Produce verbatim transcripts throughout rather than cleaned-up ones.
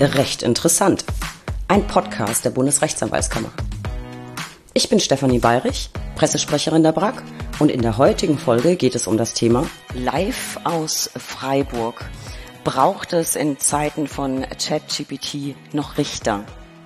Recht interessant. Ein Podcast der Bundesrechtsanwaltskammer. Ich bin Stefanie Bayrich, Pressesprecherin der B R A K, und in der heutigen Folge geht es um das Thema Live aus Freiburg. Braucht es in Zeiten von ChatGPT noch Richter?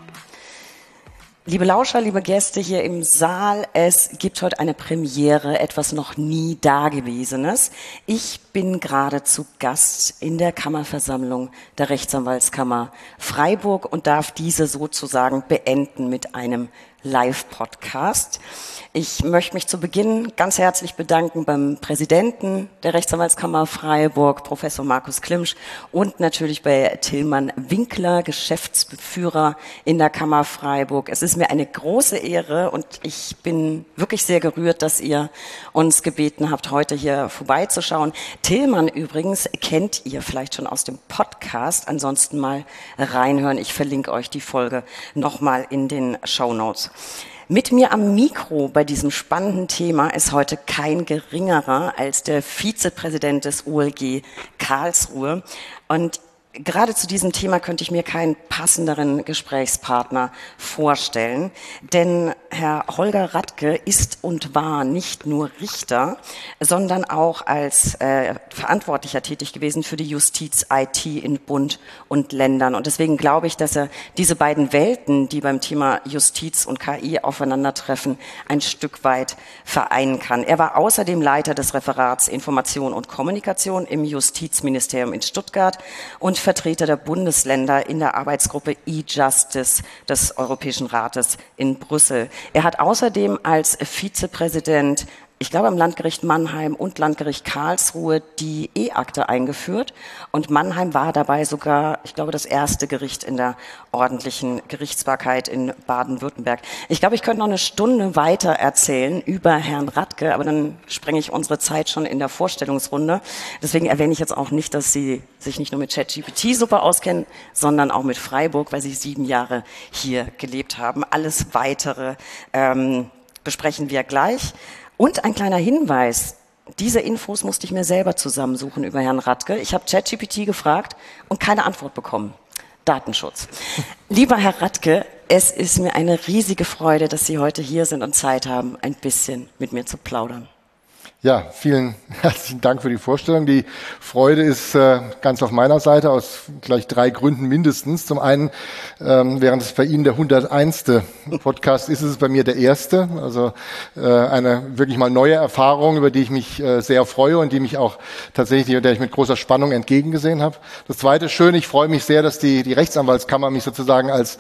Liebe Lauscher, liebe Gäste hier im Saal, es gibt heute eine Premiere, etwas noch nie Dagewesenes. Ich bin gerade zu Gast in der Kammerversammlung der Rechtsanwaltskammer Freiburg und darf diese sozusagen beenden mit einem Live-Podcast. Ich möchte mich zu Beginn ganz herzlich bedanken beim Präsidenten der Rechtsanwaltskammer Freiburg, Professor Markus Klimsch, und natürlich bei Tillmann Winkler, Geschäftsführer in der Kammer Freiburg. Es ist mir eine große Ehre und ich bin wirklich sehr gerührt, dass ihr uns gebeten habt, heute hier vorbeizuschauen. Tillmann übrigens kennt ihr vielleicht schon aus dem Podcast, ansonsten mal reinhören. Ich verlinke euch die Folge nochmal in den Shownotes. Mit mir am Mikro bei diesem spannenden Thema ist heute kein geringerer als der Vizepräsident des O L G Karlsruhe. Und gerade zu diesem Thema könnte ich mir keinen passenderen Gesprächspartner vorstellen, denn Herr Holger Radke ist und war nicht nur Richter, sondern auch als äh, Verantwortlicher tätig gewesen für die Justiz-I T in Bund und Ländern. Und deswegen glaube ich, dass er diese beiden Welten, die beim Thema Justiz und K I aufeinandertreffen, ein Stück weit vereinen kann. Er war außerdem Leiter des Referats Information und Kommunikation im Justizministerium in Stuttgart und Vertreter der Bundesländer in der Arbeitsgruppe E-Justice des Europäischen Rates in Brüssel. Er hat außerdem als Vizepräsident, ich glaube am Landgericht Mannheim und Landgericht Karlsruhe, die E-Akte eingeführt. Und Mannheim war dabei sogar, ich glaube, das erste Gericht in der ordentlichen Gerichtsbarkeit in Baden-Württemberg. Ich glaube, ich könnte noch eine Stunde weiter erzählen über Herrn Radke, aber dann sprenge ich unsere Zeit schon in der Vorstellungsrunde. Deswegen erwähne ich jetzt auch nicht, dass Sie sich nicht nur mit ChatGPT super auskennen, sondern auch mit Freiburg, weil Sie sieben Jahre hier gelebt haben. Alles Weitere ähm, besprechen wir gleich. Und ein kleiner Hinweis, diese Infos musste ich mir selber zusammensuchen über Herrn Radke. Ich habe ChatGPT gefragt und keine Antwort bekommen. Datenschutz. Lieber Herr Radke, es ist mir eine riesige Freude, dass Sie heute hier sind und Zeit haben, ein bisschen mit mir zu plaudern. Ja, vielen herzlichen Dank für die Vorstellung. Die Freude ist äh, ganz auf meiner Seite aus gleich drei Gründen mindestens. Zum einen, ähm, während es bei Ihnen der hunderteinste Podcast ist, ist es bei mir der erste. Also äh, eine wirklich mal neue Erfahrung, über die ich mich äh, sehr freue und die mich auch tatsächlich, der ich mit großer Spannung entgegengesehen habe. Das zweite ist schön, ich freue mich sehr, dass die, die Rechtsanwaltskammer mich sozusagen als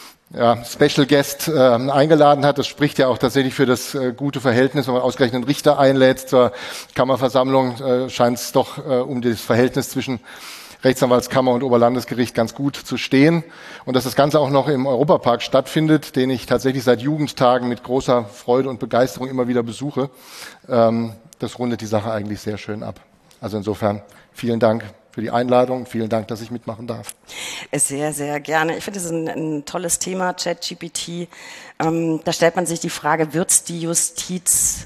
ja, Special Guest äh, eingeladen hat. Das spricht ja auch tatsächlich für das äh, gute Verhältnis. Wenn man ausgerechnet einen Richter einlädt zur Kammerversammlung, äh, scheint es doch äh, um das Verhältnis zwischen Rechtsanwaltskammer und Oberlandesgericht ganz gut zu stehen. Und dass das Ganze auch noch im Europapark stattfindet, den ich tatsächlich seit Jugendtagen mit großer Freude und Begeisterung immer wieder besuche, ähm, das rundet die Sache eigentlich sehr schön ab. Also insofern vielen Dank für die Einladung. Vielen Dank, dass ich mitmachen darf. Sehr, sehr gerne. Ich finde, das ist ein, ein tolles Thema, ChatGPT. Ähm, da stellt man sich die Frage, wird es die Justiz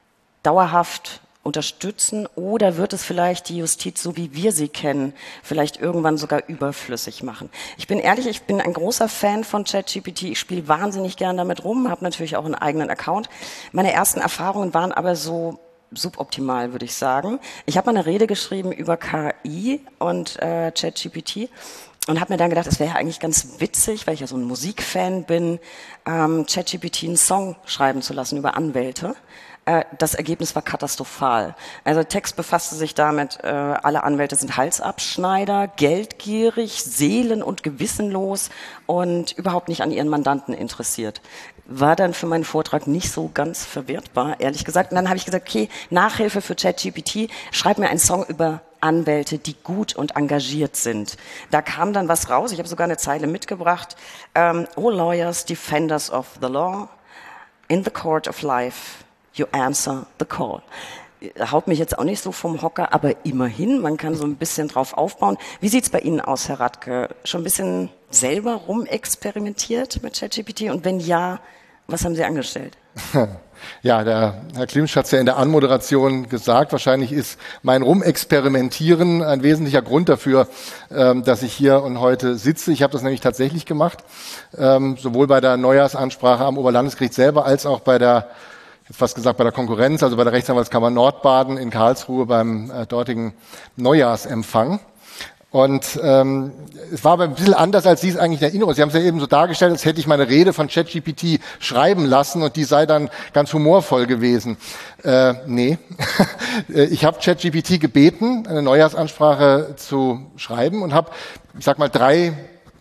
dauerhaft unterstützen oder wird es vielleicht die Justiz, so wie wir sie kennen, vielleicht irgendwann sogar überflüssig machen? Ich bin ehrlich, ich bin ein großer Fan von ChatGPT. Ich spiele wahnsinnig gern damit rum, habe natürlich auch einen eigenen Account. Meine ersten Erfahrungen waren aber so suboptimal, würde ich sagen. Ich habe mal eine Rede geschrieben über K I und äh, ChatGPT und habe mir dann gedacht, es wäre ja eigentlich ganz witzig, weil ich ja so ein Musikfan bin, ähm, ChatGPT einen Song schreiben zu lassen über Anwälte. Äh, das Ergebnis war katastrophal. Also der Text befasste sich damit, äh, alle Anwälte sind Halsabschneider, geldgierig, seelen- und gewissenlos und überhaupt nicht an ihren Mandanten interessiert. War dann für meinen Vortrag nicht so ganz verwertbar, ehrlich gesagt. Und dann habe ich gesagt, okay, Nachhilfe für ChatGPT, schreib mir einen Song über Anwälte, die gut und engagiert sind. Da kam dann was raus, ich habe sogar eine Zeile mitgebracht. Um, all lawyers, defenders of the law, in the court of life, you answer the call. Haut mich jetzt auch nicht so vom Hocker, aber immerhin, man kann so ein bisschen drauf aufbauen. Wie sieht's bei Ihnen aus, Herr Radke? Schon ein bisschen selber rumexperimentiert mit ChatGPT? Und wenn ja, was haben Sie angestellt? Ja, der Herr Klimsch hat es ja in der Anmoderation gesagt. Wahrscheinlich ist mein Rumexperimentieren ein wesentlicher Grund dafür, ähm, dass ich hier und heute sitze. Ich habe das nämlich tatsächlich gemacht, ähm, sowohl bei der Neujahrsansprache am Oberlandesgericht selber als auch bei der, jetzt fast gesagt bei der Konkurrenz, also bei der Rechtsanwaltskammer Nordbaden in Karlsruhe beim äh, dortigen Neujahrsempfang. Und ähm, es war aber ein bisschen anders, als Sie es eigentlich in Erinnerung. Sie haben es ja eben so dargestellt, als hätte ich meine Rede von ChatGPT schreiben lassen und die sei dann ganz humorvoll gewesen. Äh, nee, ich habe ChatGPT gebeten, eine Neujahrsansprache zu schreiben und habe, ich sag mal, drei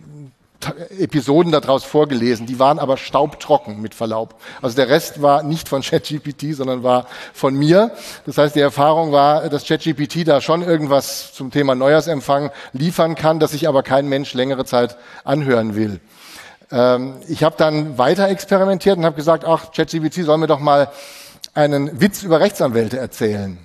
Episoden daraus vorgelesen. Die waren aber staubtrocken, mit Verlaub. Also der Rest war nicht von ChatGPT, sondern war von mir. Das heißt, die Erfahrung war, dass ChatGPT da schon irgendwas zum Thema Neujahrsempfang liefern kann, das sich aber kein Mensch längere Zeit anhören will. Ähm, ich habe dann weiter experimentiert und habe gesagt, ach, ChatGPT soll mir doch mal einen Witz über Rechtsanwälte erzählen.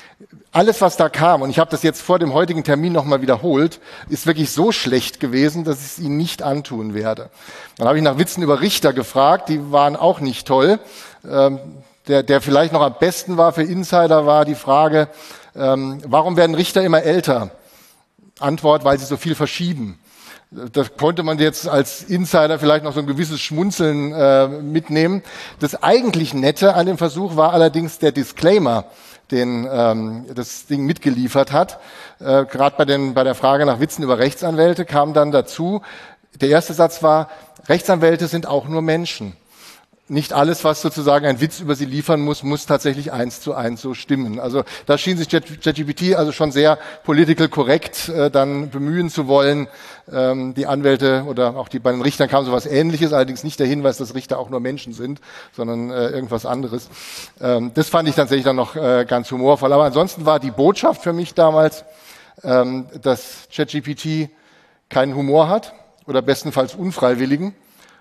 Alles, was da kam, und ich habe das jetzt vor dem heutigen Termin nochmal wiederholt, ist wirklich so schlecht gewesen, dass ich es Ihnen nicht antun werde. Dann habe ich nach Witzen über Richter gefragt, die waren auch nicht toll. Ähm, der, der vielleicht noch am besten war für Insider, war die Frage, ähm, warum werden Richter immer älter? Antwort, weil sie so viel verschieben. Da konnte man jetzt als Insider vielleicht noch so ein gewisses Schmunzeln äh, mitnehmen. Das eigentlich Nette an dem Versuch war allerdings der Disclaimer, den ähm, das Ding mitgeliefert hat. Äh, Gerade bei, den, bei der Frage nach Witzen über Rechtsanwälte kam dann dazu, der erste Satz war, Rechtsanwälte sind auch nur Menschen. Nicht alles, was sozusagen ein Witz über sie liefern muss, muss tatsächlich eins zu eins so stimmen. Also da schien sich ChatGPT also schon sehr political correct äh, dann bemühen zu wollen. Ähm, die Anwälte oder auch die bei den Richtern kam sowas Ähnliches, allerdings nicht der Hinweis, dass Richter auch nur Menschen sind, sondern äh, irgendwas anderes. Ähm, das fand ich tatsächlich dann noch äh, ganz humorvoll. Aber ansonsten war die Botschaft für mich damals, ähm, dass ChatGPT keinen Humor hat oder bestenfalls unfreiwilligen.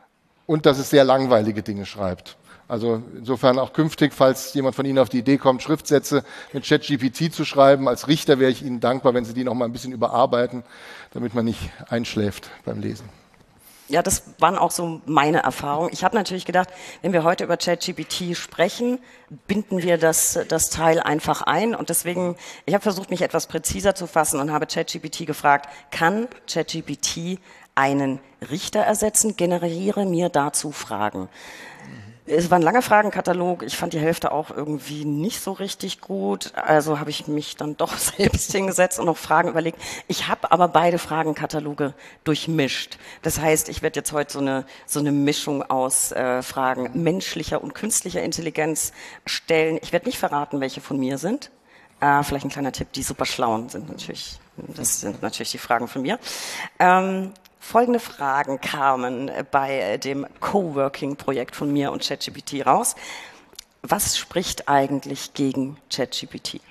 Und dass es sehr langweilige Dinge schreibt. Also insofern auch künftig, falls jemand von Ihnen auf die Idee kommt, Schriftsätze mit ChatGPT zu schreiben, als Richter wäre ich Ihnen dankbar, wenn Sie die noch mal ein bisschen überarbeiten, damit man nicht einschläft beim Lesen. Ja, das waren auch so meine Erfahrungen. Ich habe natürlich gedacht, wenn wir heute über ChatGPT sprechen, binden wir das, das Teil einfach ein. Und deswegen, ich habe versucht, mich etwas präziser zu fassen und habe ChatGPT gefragt, kann ChatGPT einen Richter ersetzen? Generiere mir dazu Fragen. Es war ein langer Fragenkatalog. Ich fand die Hälfte auch irgendwie nicht so richtig gut. Also habe ich mich dann doch selbst hingesetzt und noch Fragen überlegt. Ich habe aber beide Fragenkataloge durchmischt. Das heißt, ich werde jetzt heute so eine, so eine Mischung aus äh, Fragen menschlicher und künstlicher Intelligenz stellen. Ich werde nicht verraten, welche von mir sind. Äh, vielleicht ein kleiner Tipp, die super schlauen sind natürlich. Das sind natürlich die Fragen von mir. Ähm, Folgende Fragen kamen bei dem Coworking-Projekt von mir und ChatGPT raus. Was spricht eigentlich gegen ChatGPT?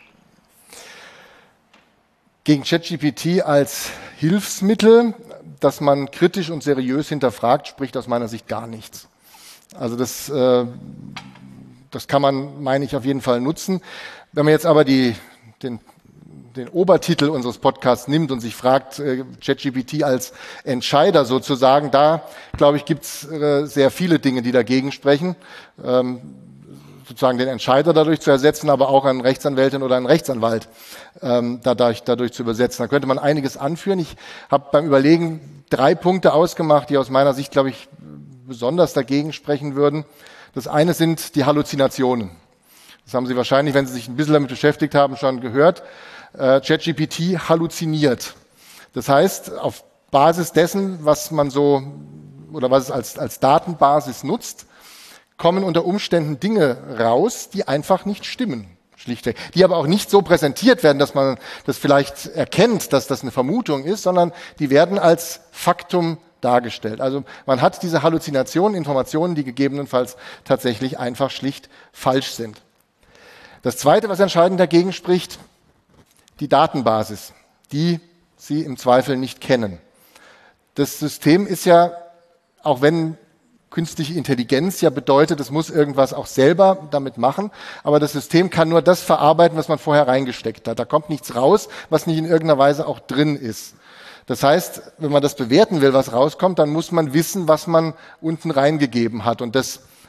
Gegen ChatGPT als Hilfsmittel, das man kritisch und seriös hinterfragt, spricht aus meiner Sicht gar nichts. Also das, äh, das kann man, meine ich, auf jeden Fall nutzen. Wenn man jetzt aber die, den den Obertitel unseres Podcasts nimmt und sich fragt, äh, ChatGPT als Entscheider sozusagen, da, glaube ich, gibt es äh, sehr viele Dinge, die dagegen sprechen, ähm, sozusagen den Entscheider dadurch zu ersetzen, aber auch eine Rechtsanwältin oder einen Rechtsanwalt ähm, dadurch, dadurch zu übersetzen. Da könnte man einiges anführen. Ich habe beim Überlegen drei Punkte ausgemacht, die aus meiner Sicht, glaube ich, besonders dagegen sprechen würden. Das eine sind die Halluzinationen. Das haben Sie wahrscheinlich, wenn Sie sich ein bisschen damit beschäftigt haben, schon gehört. Äh, ChatGPT halluziniert. Das heißt, auf Basis dessen, was man so oder was es als, als Datenbasis nutzt, kommen unter Umständen Dinge raus, die einfach nicht stimmen, schlichtweg. Die aber auch nicht so präsentiert werden, dass man das vielleicht erkennt, dass das eine Vermutung ist, sondern die werden als Faktum dargestellt. Also man hat diese Halluzinationen, Informationen, die gegebenenfalls tatsächlich einfach schlicht falsch sind. Das Zweite, was entscheidend dagegen spricht, die Datenbasis, die Sie im Zweifel nicht kennen. Das System ist ja, auch wenn künstliche Intelligenz ja bedeutet, es muss irgendwas auch selber damit machen, aber das System kann nur das verarbeiten, was man vorher reingesteckt hat. Da kommt nichts raus, was nicht in irgendeiner Weise auch drin ist. Das heißt, wenn man das bewerten will, was rauskommt, dann muss man wissen, was man unten reingegeben hat. Und das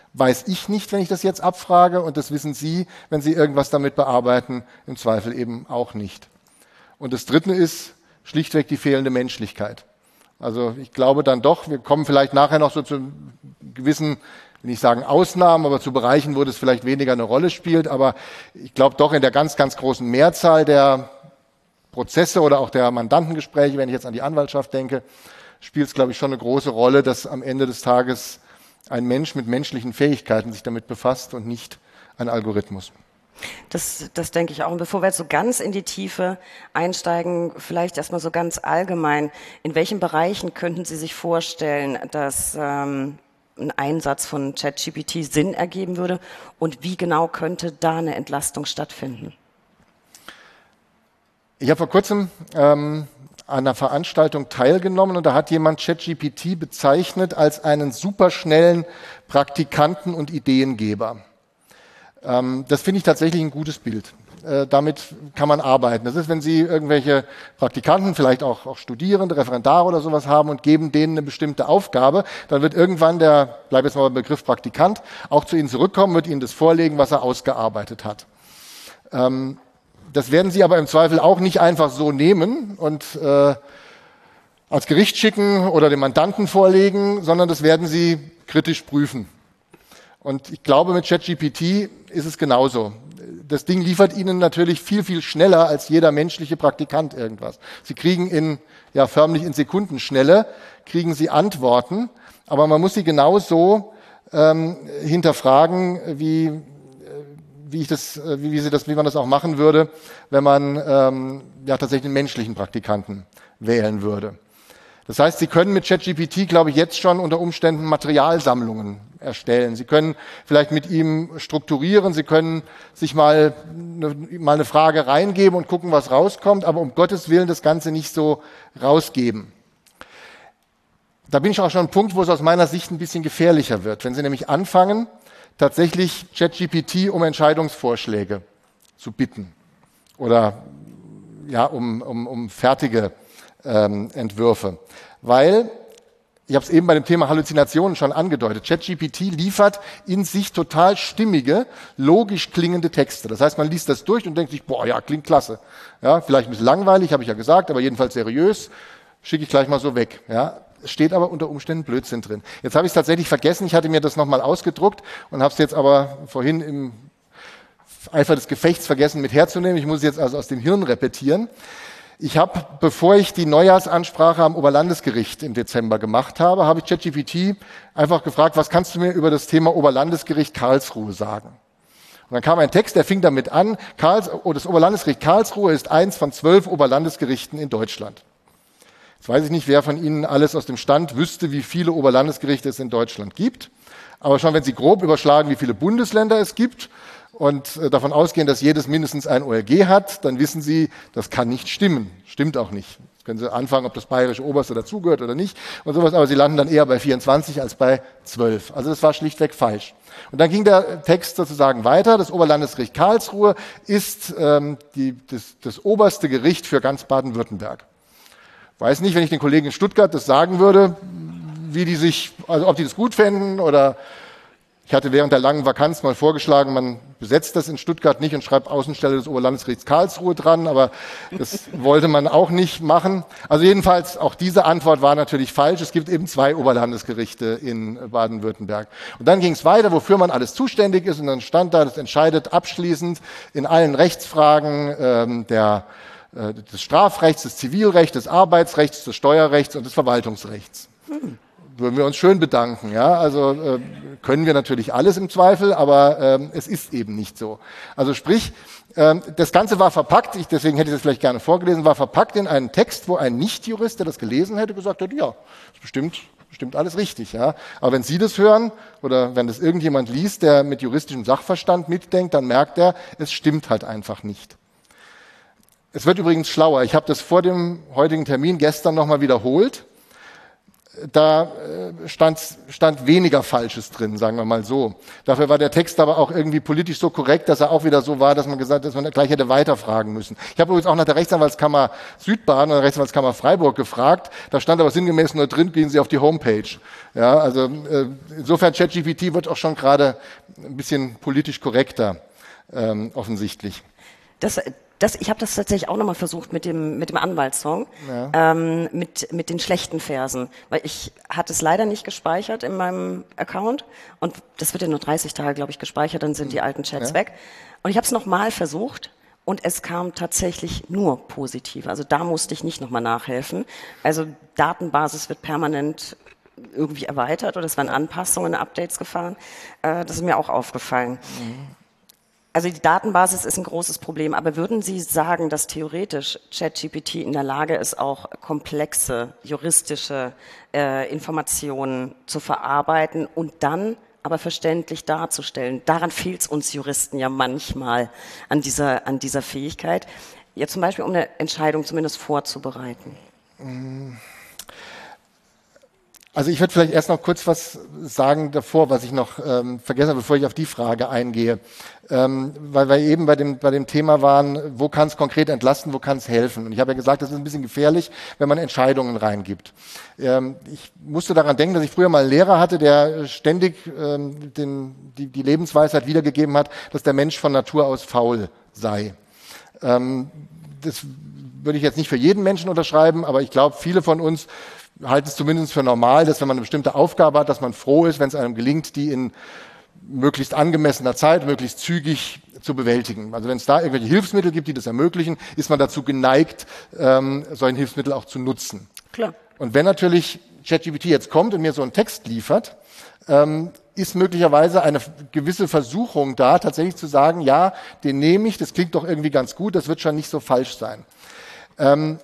weiß ich nicht, wenn ich das jetzt abfrage, und das wissen Sie, wenn Sie irgendwas damit bearbeiten, im Zweifel eben auch nicht. Und das Dritte ist schlichtweg die fehlende Menschlichkeit. Also ich glaube dann doch, wir kommen vielleicht nachher noch so zu gewissen, will ich sagen Ausnahmen, aber zu Bereichen, wo das vielleicht weniger eine Rolle spielt, aber ich glaube doch in der ganz, ganz großen Mehrzahl der Prozesse oder auch der Mandantengespräche, wenn ich jetzt an die Anwaltschaft denke, spielt es, glaube ich, schon eine große Rolle, dass am Ende des Tages ein Mensch mit menschlichen Fähigkeiten sich damit befasst und nicht ein Algorithmus. Das, das denke ich auch. Und bevor wir jetzt so ganz in die Tiefe einsteigen, vielleicht erstmal so ganz allgemein, in welchen Bereichen könnten Sie sich vorstellen, dass ähm, ein Einsatz von ChatGPT Sinn ergeben würde und wie genau könnte da eine Entlastung stattfinden? Ich habe vor kurzem ähm, an einer Veranstaltung teilgenommen und da hat jemand ChatGPT bezeichnet als einen superschnellen Praktikanten und Ideengeber. Ähm, das finde ich tatsächlich ein gutes Bild. Äh, damit kann man arbeiten. Das ist, wenn Sie irgendwelche Praktikanten, vielleicht auch, auch Studierende, Referendare oder sowas haben und geben denen eine bestimmte Aufgabe, dann wird irgendwann der, bleib jetzt mal beim Begriff Praktikant, auch zu Ihnen zurückkommen, wird Ihnen das vorlegen, was er ausgearbeitet hat. Ähm, Das werden Sie aber im Zweifel auch nicht einfach so nehmen und äh, als Gericht schicken oder dem Mandanten vorlegen, sondern das werden Sie kritisch prüfen. Und ich glaube, mit ChatGPT ist es genauso. Das Ding liefert Ihnen natürlich viel, viel schneller als jeder menschliche Praktikant irgendwas. Sie kriegen in, ja, förmlich in Sekundenschnelle, kriegen Sie Antworten, aber man muss sie genauso ähm, hinterfragen, wie wie ich das, wie, wie, sie das, wie man das auch machen würde, wenn man ähm, ja tatsächlich einen menschlichen Praktikanten wählen würde. Das heißt, Sie können mit ChatGPT, glaube ich, jetzt schon unter Umständen Materialsammlungen erstellen. Sie können vielleicht mit ihm strukturieren, Sie können sich mal eine, mal eine Frage reingeben und gucken, was rauskommt, aber um Gottes Willen das Ganze nicht so rausgeben. Da bin ich auch schon an einem Punkt, wo es aus meiner Sicht ein bisschen gefährlicher wird. Wenn Sie nämlich anfangen, tatsächlich ChatGPT um Entscheidungsvorschläge zu bitten oder ja, um, um, um fertige ähm, Entwürfe. Weil, ich habe es eben bei dem Thema Halluzinationen schon angedeutet, ChatGPT liefert in sich total stimmige, logisch klingende Texte. Das heißt, man liest das durch und denkt sich, boah, ja, klingt klasse. Ja, vielleicht ein bisschen langweilig, habe ich ja gesagt, aber jedenfalls seriös, schicke ich gleich mal so weg. Ja. Es steht aber unter Umständen Blödsinn drin. Jetzt habe ich es tatsächlich vergessen, ich hatte mir das nochmal ausgedruckt und habe es jetzt aber vorhin im Eifer des Gefechts vergessen mit herzunehmen. Ich muss es jetzt also aus dem Hirn repetieren. Ich habe, bevor ich die Neujahrsansprache am Oberlandesgericht im Dezember gemacht habe, habe ich ChatGPT einfach gefragt, was kannst du mir über das Thema Oberlandesgericht Karlsruhe sagen? Und dann kam ein Text, der fing damit an, Karls, oh, das Oberlandesgericht Karlsruhe ist eins von zwölf Oberlandesgerichten in Deutschland. Jetzt weiß ich nicht, wer von Ihnen alles aus dem Stand wüsste, wie viele Oberlandesgerichte es in Deutschland gibt. Aber schon wenn Sie grob überschlagen, wie viele Bundesländer es gibt und äh, davon ausgehen, dass jedes mindestens ein O L G hat, dann wissen Sie, das kann nicht stimmen. Stimmt auch nicht. Jetzt können Sie anfangen, ob das bayerische Oberste dazugehört oder nicht und sowas, aber Sie landen dann eher bei vierundzwanzig als bei zwölf. Also das war schlichtweg falsch. Und dann ging der Text sozusagen weiter. Das Oberlandesgericht Karlsruhe ist ähm, die, das, das oberste Gericht für ganz Baden-Württemberg. Weiß nicht, wenn ich den Kollegen in Stuttgart das sagen würde, wie die sich, also ob die das gut fänden oder ich hatte während der langen Vakanz mal vorgeschlagen, man besetzt das in Stuttgart nicht und schreibt Außenstelle des Oberlandesgerichts Karlsruhe dran, aber das wollte man auch nicht machen. Also jedenfalls, auch diese Antwort war natürlich falsch. Es gibt eben zwei Oberlandesgerichte in Baden-Württemberg. Und dann ging es weiter, wofür man alles zuständig ist und dann stand da, das entscheidet abschließend in allen Rechtsfragen ähm, der des Strafrechts, des Zivilrechts, des Arbeitsrechts, des Steuerrechts und des Verwaltungsrechts. Hm. Würden wir uns schön bedanken. Ja? Also äh, können wir natürlich alles im Zweifel, aber äh, es ist eben nicht so. Also sprich, äh, das Ganze war verpackt, ich, deswegen hätte ich das vielleicht gerne vorgelesen, war verpackt in einen Text, wo ein Nichtjurist, der das gelesen hätte, gesagt hätte, ja, ist bestimmt, bestimmt alles richtig. Ja? Aber wenn Sie das hören oder wenn das irgendjemand liest, der mit juristischem Sachverstand mitdenkt, dann merkt er, es stimmt halt einfach nicht. Es wird übrigens schlauer. Ich habe das vor dem heutigen Termin gestern nochmal wiederholt. da äh, stand, stand weniger Falsches drin, sagen wir mal so. Dafür war der Text aber auch irgendwie politisch so korrekt, dass er auch wieder so war, dass man gesagt, dass man gleich hätte weiterfragen müssen. Ich habe übrigens auch nach der Rechtsanwaltskammer Südbaden oder der Rechtsanwaltskammer Freiburg gefragt. Da stand aber sinngemäß nur drin, gehen Sie auf die Homepage. Ja, also äh, insofern ChatGPT wird auch schon gerade ein bisschen politisch korrekter, ähm, offensichtlich. Das Das, ich habe das tatsächlich auch nochmal versucht mit dem mit dem Anwaltssong, ja. ähm, mit mit den schlechten Versen, weil ich hatte es leider nicht gespeichert in meinem Account und das wird ja nur dreißig Tage, glaube ich, gespeichert, dann sind die alten Chats ja. weg. Und ich habe es nochmal versucht und es kam tatsächlich nur positiv. Also da musste ich nicht nochmal nachhelfen. Also Datenbasis wird permanent irgendwie erweitert oder es werden Anpassungen, Updates gefahren. Äh, das ist mir auch aufgefallen. Mhm. Also die Datenbasis ist ein großes Problem, aber würden Sie sagen, dass theoretisch ChatGPT in der Lage ist, auch komplexe juristische äh, Informationen zu verarbeiten und dann aber verständlich darzustellen? Daran fehlt es uns Juristen ja manchmal an dieser, an dieser Fähigkeit, ja zum Beispiel um eine Entscheidung zumindest vorzubereiten. Also ich würde vielleicht erst noch kurz was sagen davor, was ich noch ähm, vergessen habe, bevor ich auf die Frage eingehe. Ähm, weil wir eben bei dem, bei dem Thema waren, wo kann es konkret entlasten, wo kann es helfen. Und ich habe ja gesagt, das ist ein bisschen gefährlich, wenn man Entscheidungen reingibt. Ähm, ich musste daran denken, dass ich früher mal einen Lehrer hatte, der ständig ähm, den, die, die Lebensweisheit wiedergegeben hat, dass der Mensch von Natur aus faul sei. Ähm, das würde ich jetzt nicht für jeden Menschen unterschreiben, aber ich glaube, viele von uns halten es zumindest für normal, dass wenn man eine bestimmte Aufgabe hat, dass man froh ist, wenn es einem gelingt, die in möglichst angemessener Zeit, möglichst zügig zu bewältigen. Also wenn es da irgendwelche Hilfsmittel gibt, die das ermöglichen, ist man dazu geneigt, ähm, solche Hilfsmittel auch zu nutzen. Klar. Und wenn natürlich ChatGPT jetzt kommt und mir so einen Text liefert, ähm, ist möglicherweise eine gewisse Versuchung da, tatsächlich zu sagen, ja, den nehme ich, das klingt doch irgendwie ganz gut, das wird schon nicht so falsch sein. Ähm,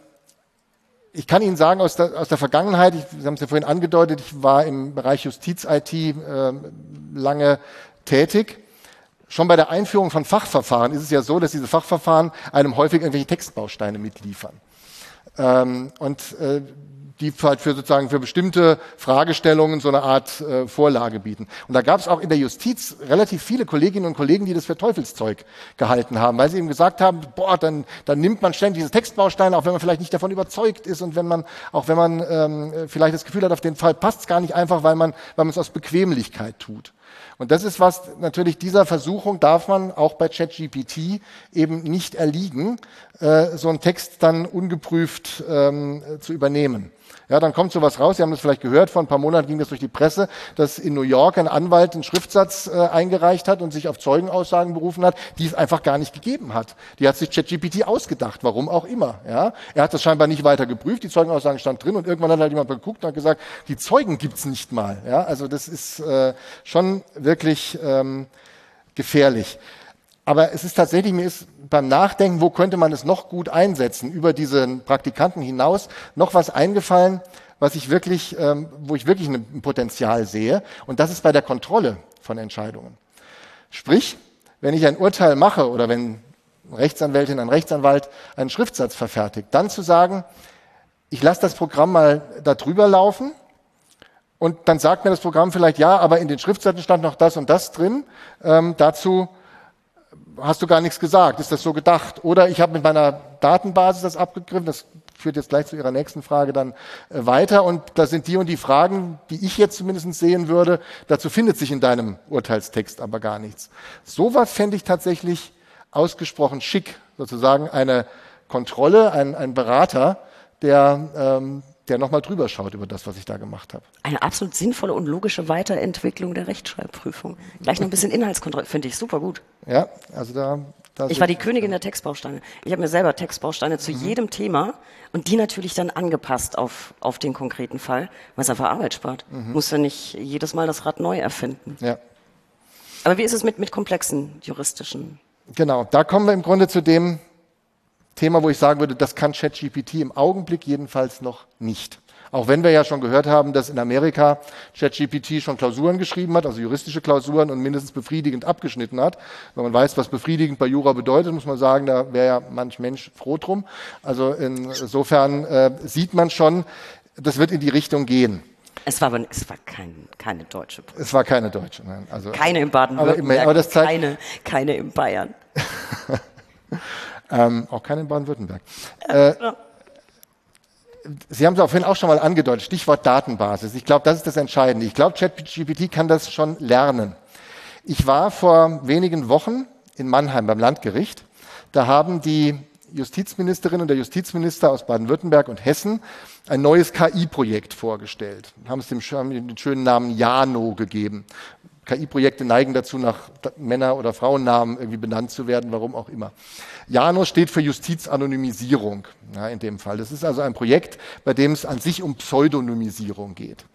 Ich kann Ihnen sagen, aus der, aus der Vergangenheit, ich, Sie haben es ja vorhin angedeutet, ich war im Bereich Justiz-I T äh, lange tätig. Schon bei der Einführung von Fachverfahren ist es ja so, dass diese Fachverfahren einem häufig irgendwelche Textbausteine mitliefern. Ähm, und äh, die halt für sozusagen für bestimmte Fragestellungen so eine Art äh, Vorlage bieten. Und da gab es auch in der Justiz relativ viele Kolleginnen und Kollegen, die das für Teufelszeug gehalten haben, weil sie eben gesagt haben, boah, dann, dann nimmt man ständig diese Textbausteine, auch wenn man vielleicht nicht davon überzeugt ist und wenn man, auch wenn man ähm, vielleicht das Gefühl hat, auf den Fall passt es gar nicht einfach, weil man, weil man es aus Bequemlichkeit tut. Und das ist was, natürlich dieser Versuchung darf man auch bei ChatGPT eben nicht erliegen, äh, so einen Text dann ungeprüft ähm, zu übernehmen. Ja, dann kommt sowas raus, Sie haben das vielleicht gehört, vor ein paar Monaten ging das durch die Presse, dass in New York ein Anwalt einen Schriftsatz äh, eingereicht hat und sich auf Zeugenaussagen berufen hat, die es einfach gar nicht gegeben hat. Die hat sich ChatGPT ausgedacht, warum auch immer. Ja, er hat das scheinbar nicht weiter geprüft, die Zeugenaussagen stand drin und irgendwann hat halt jemand geguckt und hat gesagt, die Zeugen gibt's nicht mal. Ja, also das ist äh, schon wirklich ähm, gefährlich. Aber es ist tatsächlich, mir ist beim Nachdenken, wo könnte man es noch gut einsetzen, über diesen Praktikanten hinaus, noch was eingefallen, was ich wirklich, ähm, wo ich wirklich ein Potenzial sehe. Und das ist bei der Kontrolle von Entscheidungen. Sprich, wenn ich ein Urteil mache oder wenn eine Rechtsanwältin, ein Rechtsanwalt einen Schriftsatz verfertigt, dann zu sagen, ich lasse das Programm mal da drüber laufen und dann sagt mir das Programm vielleicht, ja, aber in den Schriftsätzen stand noch das und das drin, ähm, dazu hast du gar nichts gesagt, ist das so gedacht? Oder ich habe mit meiner Datenbasis das abgegriffen, das führt jetzt gleich zu Ihrer nächsten Frage dann äh, weiter und da sind die und die Fragen, die ich jetzt zumindest sehen würde, dazu findet sich in deinem Urteilstext aber gar nichts. Sowas fände ich tatsächlich ausgesprochen schick, sozusagen eine Kontrolle, ein, ein Berater, der, ähm, der nochmal drüber schaut über das, was ich da gemacht habe. Eine absolut sinnvolle und logische Weiterentwicklung der Rechtschreibprüfung. Gleich noch ein bisschen Inhaltskontrolle, finde ich super gut. Ja, also da... da ich war die Königin der Textbausteine. Ich habe mir selber Textbausteine zu mhm. jedem Thema und die natürlich dann angepasst auf, auf den konkreten Fall, weil es einfach Arbeit spart. Mhm. Muss ja nicht jedes Mal das Rad neu erfinden. Ja. Aber wie ist es mit, mit komplexen juristischen? Genau, da kommen wir im Grunde zu dem Thema, wo ich sagen würde, das kann ChatGPT im Augenblick jedenfalls noch nicht. Auch wenn wir ja schon gehört haben, dass in Amerika ChatGPT schon Klausuren geschrieben hat, also juristische Klausuren und mindestens befriedigend abgeschnitten hat. Wenn man weiß, was befriedigend bei Jura bedeutet, muss man sagen, da wäre ja manch Mensch froh drum. Also insofern äh, sieht man schon, das wird in die Richtung gehen. Es war aber es war kein, keine deutsche Prüfung. Es war keine deutsche, nein. Also, keine in Baden-Württemberg, aber, aber das zeigt, keine, keine in Bayern. ähm, auch keine in Baden-Württemberg. Äh, Sie haben es auch vorhin auch schon mal angedeutet, Stichwort Datenbasis. Ich glaube, das ist das Entscheidende. Ich glaube, ChatGPT kann das schon lernen. Ich war vor wenigen Wochen in Mannheim beim Landgericht. Da haben die Justizministerin und der Justizminister aus Baden-Württemberg und Hessen ein neues K I-Projekt vorgestellt. Haben es dem, haben den schönen Namen Jano gegeben. K I-Projekte neigen dazu, nach Männer- oder Frauennamen irgendwie benannt zu werden, warum auch immer. Jano steht für Justizanonymisierung, ja, in dem Fall. Das ist also ein Projekt, bei dem es an sich um Pseudonymisierung geht.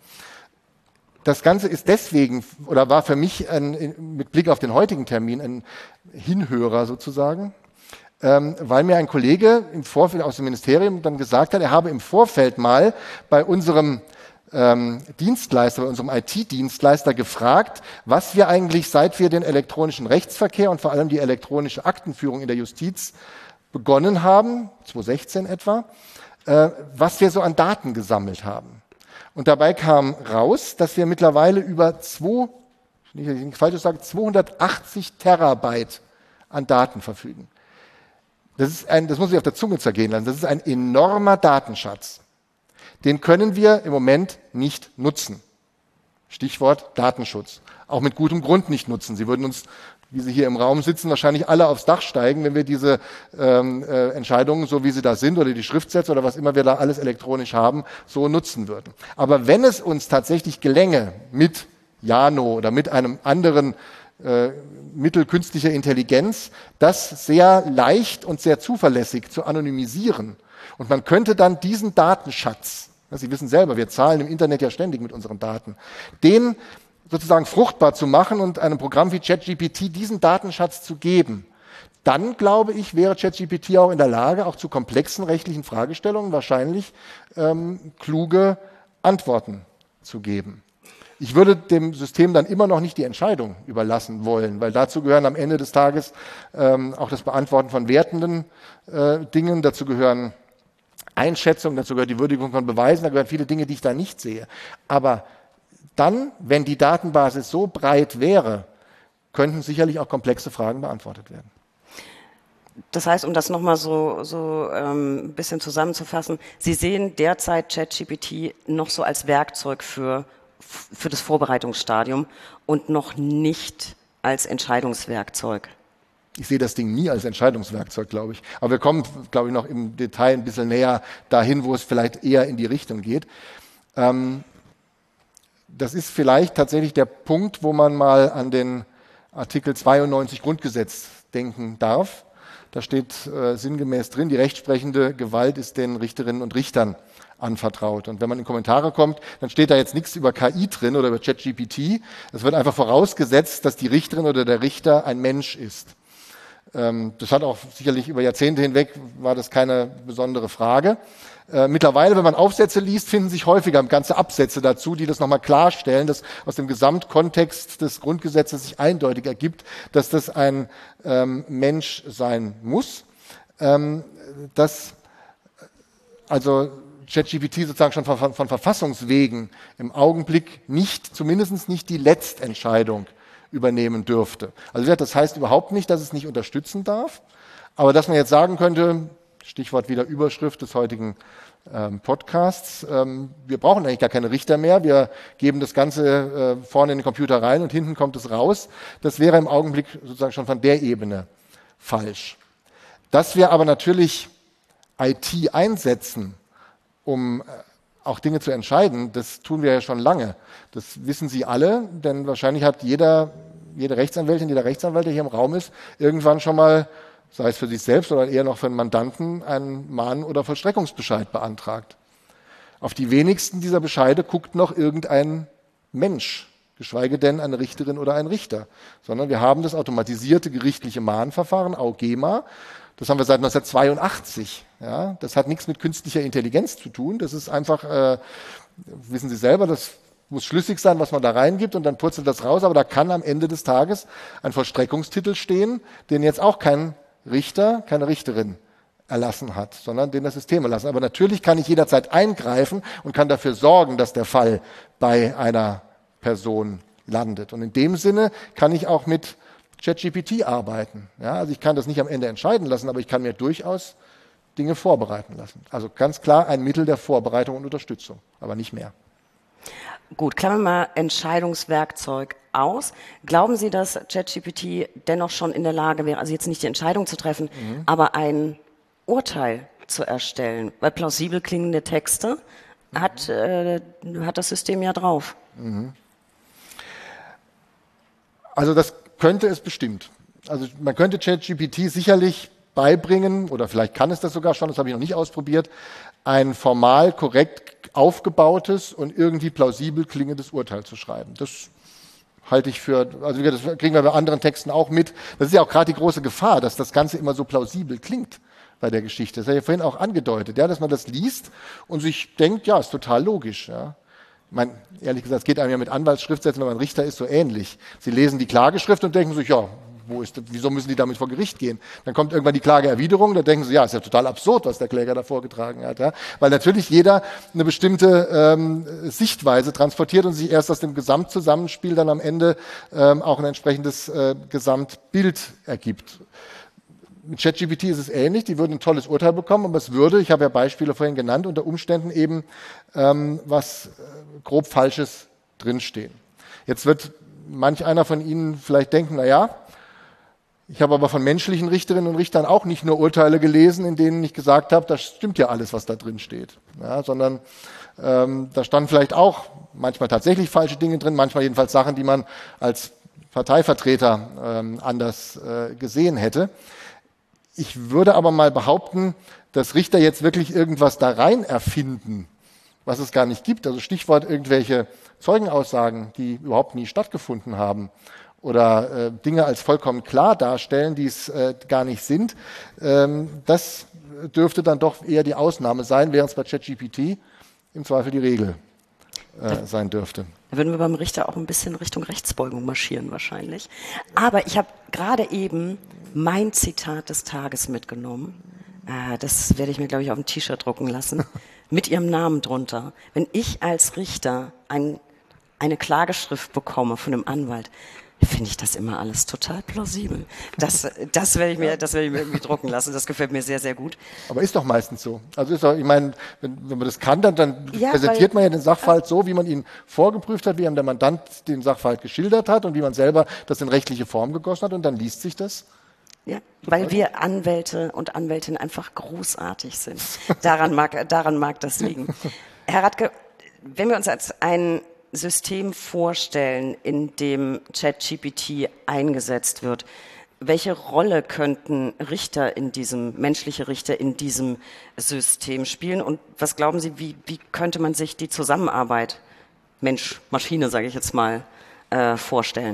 Das Ganze ist deswegen, oder war für mich ein, mit Blick auf den heutigen Termin ein Hinhörer sozusagen, ähm, weil mir ein Kollege im Vorfeld aus dem Ministerium dann gesagt hat, er habe im Vorfeld mal bei unserem ähm, Dienstleister, bei unserem I T-Dienstleister gefragt, was wir eigentlich, seit wir den elektronischen Rechtsverkehr und vor allem die elektronische Aktenführung in der Justiz begonnen haben, zwanzig sechzehn etwa, äh, was wir so an Daten gesammelt haben. Und dabei kam raus, dass wir mittlerweile über zwei, nicht, nicht falsch sagen, zweihundertachtzig Terabyte an Daten verfügen. Das ist ein, das muss ich auf der Zunge zergehen lassen. Das ist ein enormer Datenschatz. Den können wir im Moment nicht nutzen. Stichwort Datenschutz. Auch mit gutem Grund nicht nutzen. Sie würden uns, wie Sie hier im Raum sitzen, wahrscheinlich alle aufs Dach steigen, wenn wir diese ähm, äh, Entscheidungen, so wie sie da sind, oder die Schriftsätze oder was immer wir da alles elektronisch haben, so nutzen würden. Aber wenn es uns tatsächlich gelänge, mit Jano oder mit einem anderen äh, Mittel künstlicher Intelligenz, das sehr leicht und sehr zuverlässig zu anonymisieren, und man könnte dann diesen Datenschatz, Sie wissen selber, wir zahlen im Internet ja ständig mit unseren Daten, den sozusagen fruchtbar zu machen und einem Programm wie ChatGPT diesen Datenschatz zu geben, dann, glaube ich, wäre ChatGPT auch in der Lage, auch zu komplexen rechtlichen Fragestellungen wahrscheinlich ähm, kluge Antworten zu geben. Ich würde dem System dann immer noch nicht die Entscheidung überlassen wollen, weil dazu gehören am Ende des Tages ähm, auch das Beantworten von wertenden äh, Dingen, dazu gehören Einschätzungen, dazu gehört die Würdigung von Beweisen, da gehören viele Dinge, die ich da nicht sehe. Aber dann, wenn die Datenbasis so breit wäre, könnten sicherlich auch komplexe Fragen beantwortet werden. Das heißt, um das nochmal so, so ähm, ein bisschen zusammenzufassen, Sie sehen derzeit ChatGPT noch so als Werkzeug für, für das Vorbereitungsstadium und noch nicht als Entscheidungswerkzeug. Ich sehe das Ding nie als Entscheidungswerkzeug, glaube ich. Aber wir kommen, glaube ich, noch im Detail ein bisschen näher dahin, wo es vielleicht eher in die Richtung geht. Ähm, das ist vielleicht tatsächlich der Punkt, wo man mal an den Artikel zweiundneunzig Grundgesetz denken darf. Da steht äh, sinngemäß drin, die rechtsprechende Gewalt ist den Richterinnen und Richtern anvertraut. Und wenn man in Kommentare kommt, dann steht da jetzt nichts über K I drin oder über ChatGPT. Es wird einfach vorausgesetzt, dass die Richterin oder der Richter ein Mensch ist. Das hat auch sicherlich über Jahrzehnte hinweg, war das keine besondere Frage. Äh, mittlerweile, wenn man Aufsätze liest, finden sich häufiger ganze Absätze dazu, die das nochmal klarstellen, dass aus dem Gesamtkontext des Grundgesetzes sich eindeutig ergibt, dass das ein ähm, Mensch sein muss. Ähm, dass also ChatGPT sozusagen schon von, von Verfassungswegen im Augenblick nicht, zumindest nicht die Letztentscheidung übernehmen dürfte. Also das heißt überhaupt nicht, dass es nicht unterstützen darf, aber dass man jetzt sagen könnte, Stichwort wieder Überschrift des heutigen ähm, Podcasts, ähm, wir brauchen eigentlich gar keine Richter mehr, wir geben das Ganze äh, vorne in den Computer rein und hinten kommt es raus. Das wäre im Augenblick sozusagen schon von der Ebene falsch. Dass wir aber natürlich I T einsetzen, um äh, auch Dinge zu entscheiden, das tun wir ja schon lange. Das wissen Sie alle, denn wahrscheinlich hat jeder, jede Rechtsanwältin, jeder Rechtsanwalt, der hier im Raum ist, irgendwann schon mal, sei es für sich selbst oder eher noch für einen Mandanten, einen Mahn- oder Vollstreckungsbescheid beantragt. Auf die wenigsten dieser Bescheide guckt noch irgendein Mensch, geschweige denn eine Richterin oder ein Richter, sondern wir haben das automatisierte gerichtliche Mahnverfahren, AUGEMA. Das haben wir seit neunzehnhundertzweiundachtzig. Ja, das hat nichts mit künstlicher Intelligenz zu tun. Das ist einfach, äh, wissen Sie selber, das muss schlüssig sein, was man da reingibt und dann purzelt das raus. Aber da kann am Ende des Tages ein Vollstreckungstitel stehen, den jetzt auch kein Richter, keine Richterin erlassen hat, sondern den das System erlassen. Aber natürlich kann ich jederzeit eingreifen und kann dafür sorgen, dass der Fall bei einer Person landet. Und in dem Sinne kann ich auch mit ChatGPT arbeiten. Ja, also ich kann das nicht am Ende entscheiden lassen, aber ich kann mir durchaus Dinge vorbereiten lassen. Also ganz klar ein Mittel der Vorbereitung und Unterstützung, aber nicht mehr. Gut, klammern wir mal Entscheidungswerkzeug aus. Glauben Sie, dass ChatGPT dennoch schon in der Lage wäre, also jetzt nicht die Entscheidung zu treffen, mhm. aber ein Urteil zu erstellen? Weil plausibel klingende Texte mhm. hat, äh, hat das System ja drauf. Mhm. Also das könnte es bestimmt. Also man könnte ChatGPT sicherlich beibringen, oder vielleicht kann es das sogar schon, das habe ich noch nicht ausprobiert, ein formal korrekt aufgebautes und irgendwie plausibel klingendes Urteil zu schreiben. Das halte ich für, also das kriegen wir bei anderen Texten auch mit. Das ist ja auch gerade die große Gefahr, dass das Ganze immer so plausibel klingt bei der Geschichte. Das habe ich ja vorhin auch angedeutet, ja, dass man das liest und sich denkt, ja, ist total logisch. Ja. Ich meine, ehrlich gesagt, es geht einem ja mit Anwaltsschriftsätzen, wenn man Richter ist, so ähnlich. Sie lesen die Klageschrift und denken sich, ja, wo ist das, wieso müssen die damit vor Gericht gehen? Dann kommt irgendwann die Klageerwiderung, da denken sie, ja, ist ja total absurd, was der Kläger da vorgetragen hat. Ja? Weil natürlich jeder eine bestimmte ähm, Sichtweise transportiert und sich erst aus dem Gesamtzusammenspiel dann am Ende ähm, auch ein entsprechendes äh, Gesamtbild ergibt. Mit ChatGPT ist es ähnlich, die würden ein tolles Urteil bekommen, aber es würde, ich habe ja Beispiele vorhin genannt, unter Umständen eben ähm, was äh, grob Falsches drinstehen. Jetzt wird manch einer von Ihnen vielleicht denken, na ja, ich habe aber von menschlichen Richterinnen und Richtern auch nicht nur Urteile gelesen, in denen ich gesagt habe, das stimmt ja alles, was da drin steht, ja, sondern ähm, da standen vielleicht auch manchmal tatsächlich falsche Dinge drin, manchmal jedenfalls Sachen, die man als Parteivertreter ähm, anders äh, gesehen hätte. Ich würde aber mal behaupten, dass Richter jetzt wirklich irgendwas da rein erfinden, was es gar nicht gibt. Also Stichwort irgendwelche Zeugenaussagen, die überhaupt nie stattgefunden haben oder äh, Dinge als vollkommen klar darstellen, die es äh, gar nicht sind. Ähm, das dürfte dann doch eher die Ausnahme sein, während es bei ChatGPT im Zweifel die Regel äh, sein dürfte. Da würden wir beim Richter auch ein bisschen Richtung Rechtsbeugung marschieren wahrscheinlich. Aber ich habe gerade eben mein Zitat des Tages mitgenommen. Äh, das werde ich mir, glaube ich, auf ein T-Shirt drucken lassen. Mit Ihrem Namen drunter. Wenn ich als Richter ein, eine Klageschrift bekomme von einem Anwalt, finde ich das immer alles total plausibel. Das, das werde ich mir, das werde ich mir irgendwie drucken lassen. Das gefällt mir sehr, sehr gut. Aber ist doch meistens so. Also ist doch, ich meine, wenn, wenn man das kann, dann, dann ja, präsentiert man ja den Sachverhalt so, wie man ihn vorgeprüft hat, wie einem der Mandant den Sachverhalt geschildert hat und wie man selber das in rechtliche Form gegossen hat und dann liest sich das. Ja, weil wir Anwälte und Anwältinnen einfach großartig sind. Daran mag, daran mag das liegen. Herr Radke, wenn wir uns als ein System vorstellen, in dem ChatGPT eingesetzt wird, welche Rolle könnten Richter in diesem, menschliche Richter in diesem System spielen? Und was glauben Sie, wie, wie könnte man sich die Zusammenarbeit Mensch-Maschine, sage ich jetzt mal, äh, vorstellen?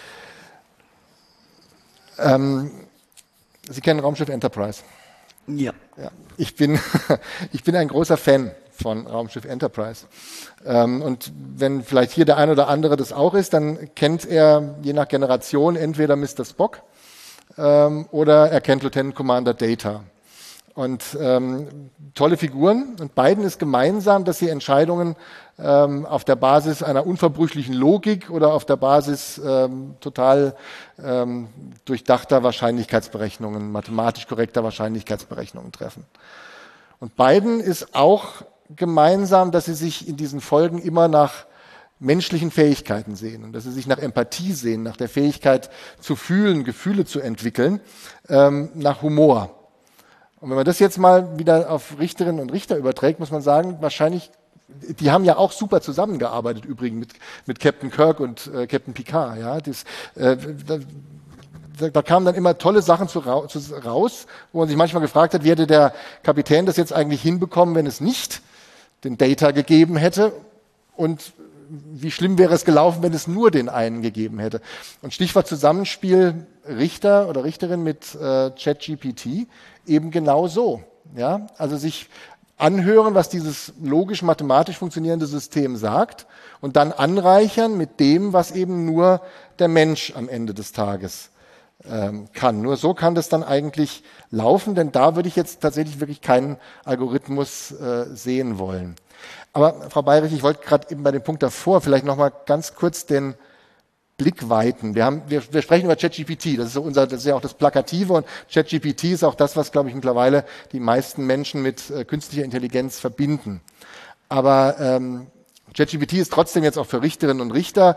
Ähm, Sie kennen Raumschiff Enterprise? Ja. Ja. Ich bin, ich bin ein großer Fan von Raumschiff Enterprise. Ähm, und wenn vielleicht hier der ein oder andere das auch ist, dann kennt er je nach Generation entweder Mister Spock ähm, oder er kennt Lieutenant Commander Data. Und ähm, tolle Figuren. Und beiden ist gemeinsam, dass sie Entscheidungen ähm, auf der Basis einer unverbrüchlichen Logik oder auf der Basis ähm, total ähm, durchdachter Wahrscheinlichkeitsberechnungen, mathematisch korrekter Wahrscheinlichkeitsberechnungen treffen. Und beiden ist auch gemeinsam, dass sie sich in diesen Folgen immer nach menschlichen Fähigkeiten sehen und dass sie sich nach Empathie sehen, nach der Fähigkeit zu fühlen, Gefühle zu entwickeln, ähm, nach Humor. Und wenn man das jetzt mal wieder auf Richterinnen und Richter überträgt, muss man sagen, wahrscheinlich, die haben ja auch super zusammengearbeitet übrigens mit, mit Captain Kirk und äh, Captain Picard. Ja, das, äh, da, da kamen dann immer tolle Sachen zu, zu, raus, wo man sich manchmal gefragt hat, wie hätte der Kapitän das jetzt eigentlich hinbekommen, wenn es nicht den Data gegeben hätte und wie schlimm wäre es gelaufen, wenn es nur den einen gegeben hätte. Und Stichwort Zusammenspiel Richter oder Richterin mit äh, ChatGPT eben genau so. Ja? Also sich anhören, was dieses logisch-mathematisch funktionierende System sagt und dann anreichern mit dem, was eben nur der Mensch am Ende des Tages ähm, kann. Nur so kann das dann eigentlich laufen, denn da würde ich jetzt tatsächlich wirklich keinen Algorithmus äh, sehen wollen. Aber Frau Bayrich, ich wollte gerade eben bei dem Punkt davor vielleicht noch mal ganz kurz den Blick weiten. Wir, haben, wir, wir sprechen über ChatGPT, das ist, so unser, das ist ja auch das Plakative und ChatGPT ist auch das, was, glaube ich, mittlerweile die meisten Menschen mit äh, künstlicher Intelligenz verbinden. Aber ähm, ChatGPT ist trotzdem jetzt auch für Richterinnen und Richter,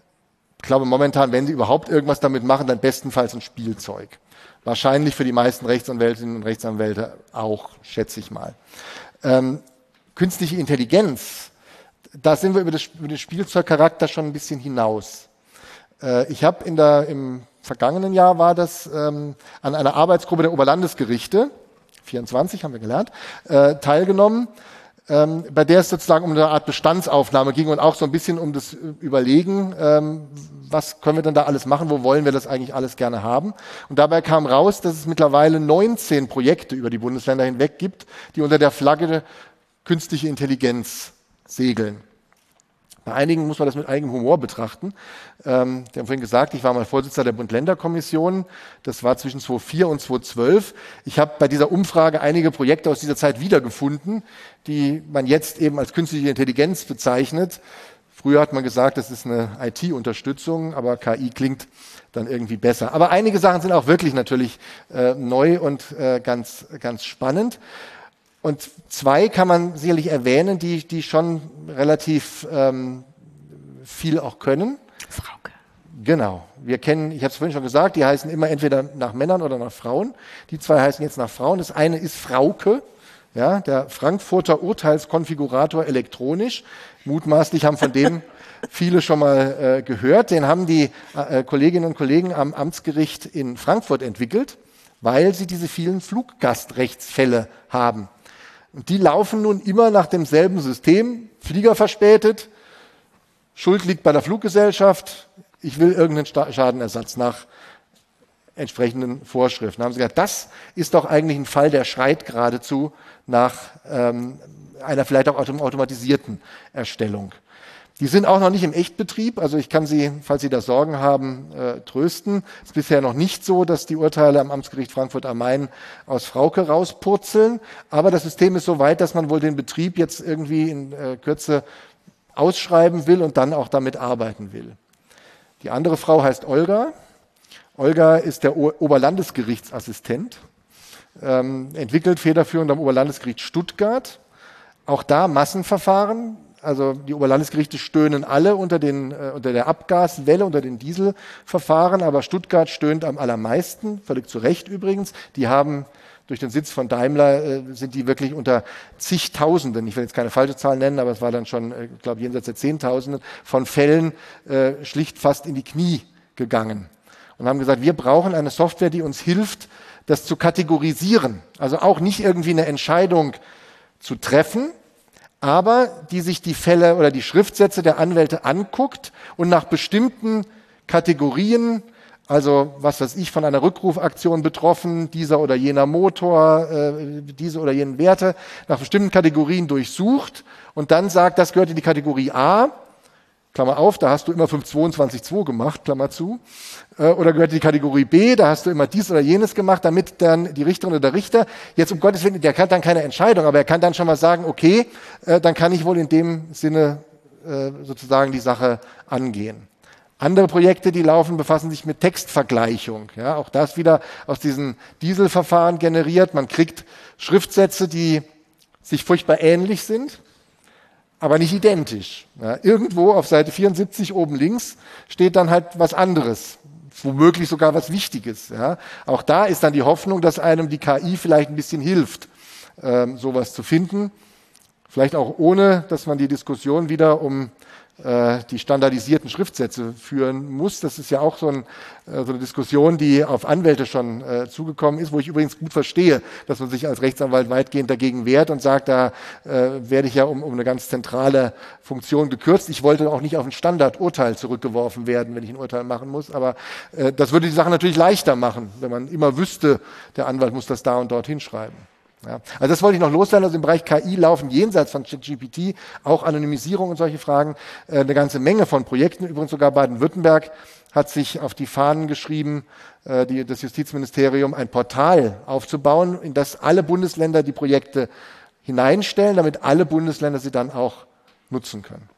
ich glaube momentan, wenn sie überhaupt irgendwas damit machen, dann bestenfalls ein Spielzeug. Wahrscheinlich für die meisten Rechtsanwältinnen und Rechtsanwälte auch, schätze ich mal. Ähm, Künstliche Intelligenz, da sind wir über, das, über den Spielzeugcharakter schon ein bisschen hinaus. Äh, ich habe in der im vergangenen Jahr war das ähm, an einer Arbeitsgruppe der Oberlandesgerichte, vierundzwanzig haben wir gelernt, äh, teilgenommen, ähm, bei der es sozusagen um eine Art Bestandsaufnahme ging und auch so ein bisschen um das Überlegen, ähm, was können wir denn da alles machen, wo wollen wir das eigentlich alles gerne haben. Und dabei kam raus, dass es mittlerweile neunzehn Projekte über die Bundesländer hinweg gibt, die unter der Flagge künstliche Intelligenz segeln. Bei einigen muss man das mit eigenem Humor betrachten. Ähm, die haben vorhin gesagt, ich war mal Vorsitzender der Bund-Länder-Kommission. Das war zwischen zweitausendvier und zweitausendzwölf. Ich habe bei dieser Umfrage einige Projekte aus dieser Zeit wiedergefunden, die man jetzt eben als künstliche Intelligenz bezeichnet. Früher hat man gesagt, das ist eine I T-Unterstützung, aber K I klingt dann irgendwie besser. Aber einige Sachen sind auch wirklich natürlich äh, neu und äh, ganz, ganz spannend. Und zwei kann man sicherlich erwähnen, die, die schon relativ ähm, viel auch können. Frauke. Genau. Wir kennen, ich habe es vorhin schon gesagt, die heißen immer entweder nach Männern oder nach Frauen. Die zwei heißen jetzt nach Frauen. Das eine ist Frauke, ja, der Frankfurter Urteilskonfigurator elektronisch. Mutmaßlich haben von dem viele schon mal äh, gehört. Den haben die äh, Kolleginnen und Kollegen am Amtsgericht in Frankfurt entwickelt, weil sie diese vielen Fluggastrechtsfälle haben. Und die laufen nun immer nach demselben System, Flieger verspätet, Schuld liegt bei der Fluggesellschaft, ich will irgendeinen Schadenersatz nach entsprechenden Vorschriften. Da haben sie gesagt, das ist doch eigentlich ein Fall, der schreit geradezu nach ähm, einer vielleicht auch automatisierten Erstellung. Die sind auch noch nicht im Echtbetrieb, also ich kann Sie, falls Sie da Sorgen haben, äh, trösten. Es ist bisher noch nicht so, dass die Urteile am Amtsgericht Frankfurt am Main aus Frauke rauspurzeln, aber das System ist so weit, dass man wohl den Betrieb jetzt irgendwie in äh, Kürze ausschreiben will und dann auch damit arbeiten will. Die andere Frau heißt Olga. Olga ist der o- Oberlandesgerichtsassistent, ähm, entwickelt federführend am Oberlandesgericht Stuttgart. Auch da Massenverfahren. Also die Oberlandesgerichte stöhnen alle unter, den, äh, unter der Abgaswelle, unter den Dieselverfahren, aber Stuttgart stöhnt am allermeisten, völlig zu Recht übrigens. Die haben durch den Sitz von Daimler, äh, sind die wirklich unter zigtausenden, ich will jetzt keine falsche Zahl nennen, aber es war dann schon, äh, ich glaube, jenseits der Zehntausenden von Fällen äh, schlicht fast in die Knie gegangen. Und haben gesagt, wir brauchen eine Software, die uns hilft, das zu kategorisieren. Also auch nicht irgendwie eine Entscheidung zu treffen, aber die sich die Fälle oder die Schriftsätze der Anwälte anguckt und nach bestimmten Kategorien, also was weiß ich, von einer Rückrufaktion betroffen, dieser oder jener Motor, äh, diese oder jenen Werte, nach bestimmten Kategorien durchsucht und dann sagt, das gehört in die Kategorie A, Klammer auf, da hast du immer fünf zweiundzwanzig Komma zwei gemacht, Klammer zu, äh, oder gehört in die Kategorie B, da hast du immer dies oder jenes gemacht, damit dann die Richterin oder der Richter, jetzt um Gottes Willen, der kann dann keine Entscheidung, aber er kann dann schon mal sagen, okay, äh, dann kann ich wohl in dem Sinne äh, sozusagen die Sache angehen. Andere Projekte, die laufen, befassen sich mit Textvergleichung. Ja, auch das wieder aus diesen Dieselverfahren generiert. Man kriegt Schriftsätze, die sich furchtbar ähnlich sind, aber nicht identisch. Ja, irgendwo auf Seite vierundsiebzig oben links steht dann halt was anderes, womöglich sogar was Wichtiges. Ja. Auch da ist dann die Hoffnung, dass einem die K I vielleicht ein bisschen hilft, ähm, sowas zu finden. Vielleicht auch ohne, dass man die Diskussion wieder um äh, die standardisierten Schriftsätze führen muss. Das ist ja auch so, ein, äh, so eine Diskussion, die auf Anwälte schon äh, zugekommen ist, wo ich übrigens gut verstehe, dass man sich als Rechtsanwalt weitgehend dagegen wehrt und sagt, da äh, werde ich ja um, um eine ganz zentrale Funktion gekürzt. Ich wollte auch nicht auf ein Standardurteil zurückgeworfen werden, wenn ich ein Urteil machen muss, aber äh, das würde die Sache natürlich leichter machen, wenn man immer wüsste, der Anwalt muss das da und dort hinschreiben. Ja, also das wollte ich noch loswerden. Also im Bereich K I laufen jenseits von ChatGPT auch Anonymisierung und solche Fragen äh, eine ganze Menge von Projekten. Übrigens sogar Baden-Württemberg hat sich auf die Fahnen geschrieben, äh, die, das Justizministerium ein Portal aufzubauen, in das alle Bundesländer die Projekte hineinstellen, damit alle Bundesländer sie dann auch nutzen können.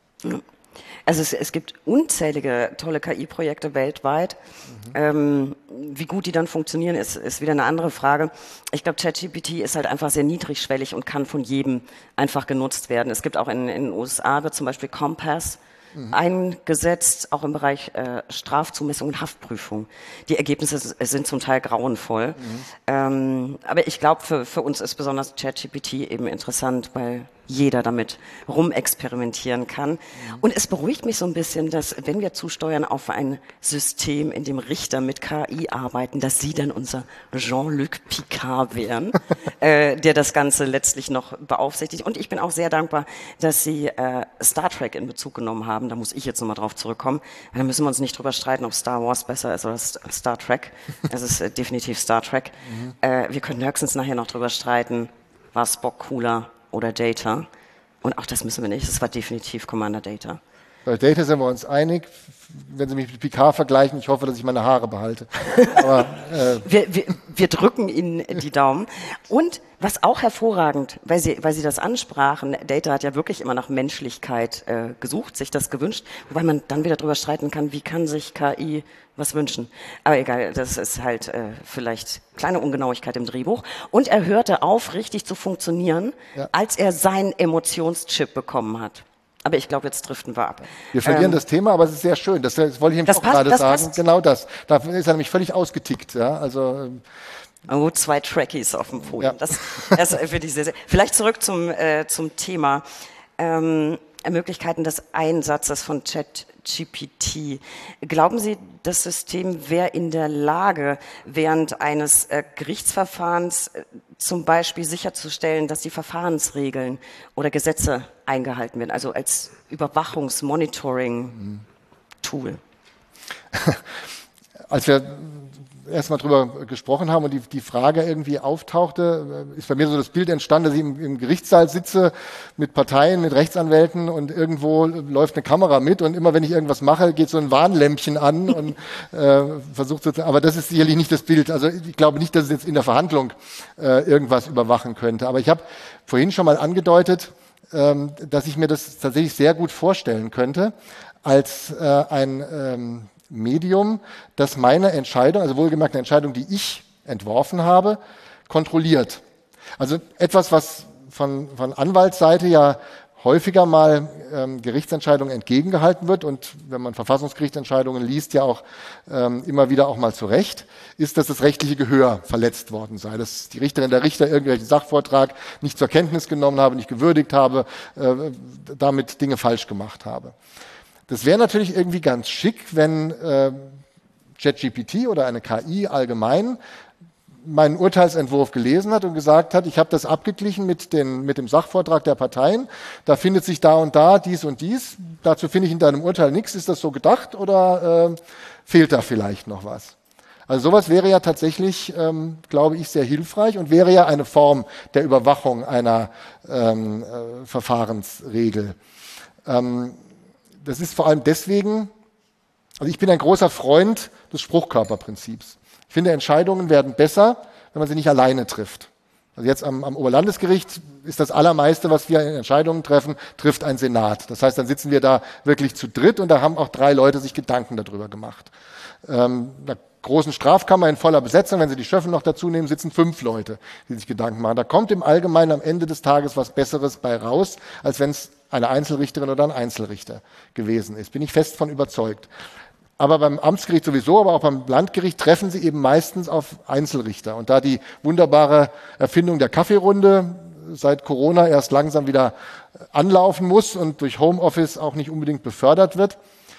Also es, es gibt unzählige tolle K I-Projekte weltweit. Mhm. Ähm, wie gut die dann funktionieren, ist, ist wieder eine andere Frage. Ich glaube, ChatGPT ist halt einfach sehr niedrigschwellig und kann von jedem einfach genutzt werden. Es gibt auch in, in den U S A wird zum Beispiel Compass mhm. eingesetzt, auch im Bereich äh, Strafzumessung und Haftprüfung. Die Ergebnisse sind zum Teil grauenvoll. Mhm. Ähm, aber ich glaube, für, für uns ist besonders ChatGPT eben interessant, weil jeder damit rumexperimentieren kann. Und es beruhigt mich so ein bisschen, dass wenn wir zusteuern auf ein System, in dem Richter mit K I arbeiten, dass sie dann unser Jean-Luc Picard wären, äh, der das Ganze letztlich noch beaufsichtigt. Und ich bin auch sehr dankbar, dass sie äh, Star Trek in Bezug genommen haben. Da muss ich jetzt nochmal drauf zurückkommen. Da müssen wir uns nicht drüber streiten, ob Star Wars besser ist oder Star Trek. Es ist äh, definitiv Star Trek. Mhm. Äh, wir können höchstens nachher noch drüber streiten, war Spock cooler oder Data. Und auch das müssen wir nicht. Es war definitiv Commander Data. Bei Data sind wir uns einig. Wenn Sie mich mit Picard vergleichen, ich hoffe, dass ich meine Haare behalte. Aber, äh wir, wir, wir drücken Ihnen die Daumen. Und was auch hervorragend, weil Sie, weil Sie das ansprachen, Data hat ja wirklich immer nach Menschlichkeit äh, gesucht, sich das gewünscht, wobei man dann wieder drüber streiten kann, wie kann sich K I was wünschen. Aber egal, das ist halt äh, vielleicht kleine Ungenauigkeit im Drehbuch. Und er hörte auf, richtig zu funktionieren, ja. als er seinen Emotionschip bekommen hat. Aber ich glaube, jetzt driften wir ab. Wir verlieren ähm, das Thema, aber es ist sehr schön. Das, das wollte ich nämlich auch passt, gerade sagen. Passt. Genau das. Da ist er nämlich völlig ausgetickt. Ja? Also, oh, zwei Trackies auf dem Podium. Ja. Das, das finde ich sehr, sehr. Vielleicht zurück zum, äh, zum Thema. Ähm, Möglichkeiten des Einsatzes von ChatGPT. Glauben Sie, das System wäre in der Lage, während eines äh, Gerichtsverfahrens äh, zum Beispiel sicherzustellen, dass die Verfahrensregeln oder Gesetze eingehalten werden, also als Überwachungs-Monitoring-Tool? Als wir erstmal drüber gesprochen haben und die, die Frage irgendwie auftauchte, ist bei mir so das Bild entstanden, dass ich im, im Gerichtssaal sitze mit Parteien, mit Rechtsanwälten und irgendwo läuft eine Kamera mit und immer wenn ich irgendwas mache, geht so ein Warnlämpchen an und äh, versucht so, aber das ist sicherlich nicht das Bild. Also ich glaube nicht, dass es jetzt in der Verhandlung äh, irgendwas überwachen könnte. Aber ich habe vorhin schon mal angedeutet, ähm, dass ich mir das tatsächlich sehr gut vorstellen könnte als äh, ein ähm, Medium, das meine Entscheidung, also wohlgemerkt eine Entscheidung, die ich entworfen habe, kontrolliert. Also etwas, was von, von Anwaltsseite ja häufiger mal ähm, Gerichtsentscheidungen entgegengehalten wird und wenn man Verfassungsgerichtsentscheidungen liest, ja auch ähm, immer wieder auch mal zurecht, ist, dass das rechtliche Gehör verletzt worden sei, dass die Richterin, der Richter irgendwelchen Sachvortrag nicht zur Kenntnis genommen habe, nicht gewürdigt habe, äh, damit Dinge falsch gemacht habe. Das wäre natürlich irgendwie ganz schick, wenn äh, ChatGPT oder eine K I allgemein meinen Urteilsentwurf gelesen hat und gesagt hat, ich habe das abgeglichen mit, den, mit dem Sachvortrag der Parteien, da findet sich da und da dies und dies, dazu finde ich in deinem Urteil nichts, ist das so gedacht oder äh, fehlt da vielleicht noch was? Also sowas wäre ja tatsächlich, ähm, glaube ich, sehr hilfreich und wäre ja eine Form der Überwachung einer ähm, äh, Verfahrensregel. Ähm, Das ist vor allem deswegen, also ich bin ein großer Freund des Spruchkörperprinzips. Ich finde, Entscheidungen werden besser, wenn man sie nicht alleine trifft. Also jetzt am, am Oberlandesgericht ist das Allermeiste, was wir in Entscheidungen treffen, trifft ein Senat. Das heißt, dann sitzen wir da wirklich zu dritt und da haben auch drei Leute sich Gedanken darüber gemacht. Ähm, in der großen Strafkammer in voller Besetzung, wenn Sie die Schöffen noch dazu nehmen, sitzen fünf Leute, die sich Gedanken machen. Da kommt im Allgemeinen am Ende des Tages was Besseres bei raus, als wenn es eine Einzelrichterin oder ein Einzelrichter gewesen ist. Bin ich fest von überzeugt. Aber beim Amtsgericht sowieso, aber auch beim Landgericht treffen Sie eben meistens auf Einzelrichter. Und da die wunderbare Erfindung der Kaffeerunde seit Corona erst langsam wieder anlaufen muss und durch Homeoffice auch nicht unbedingt befördert wird,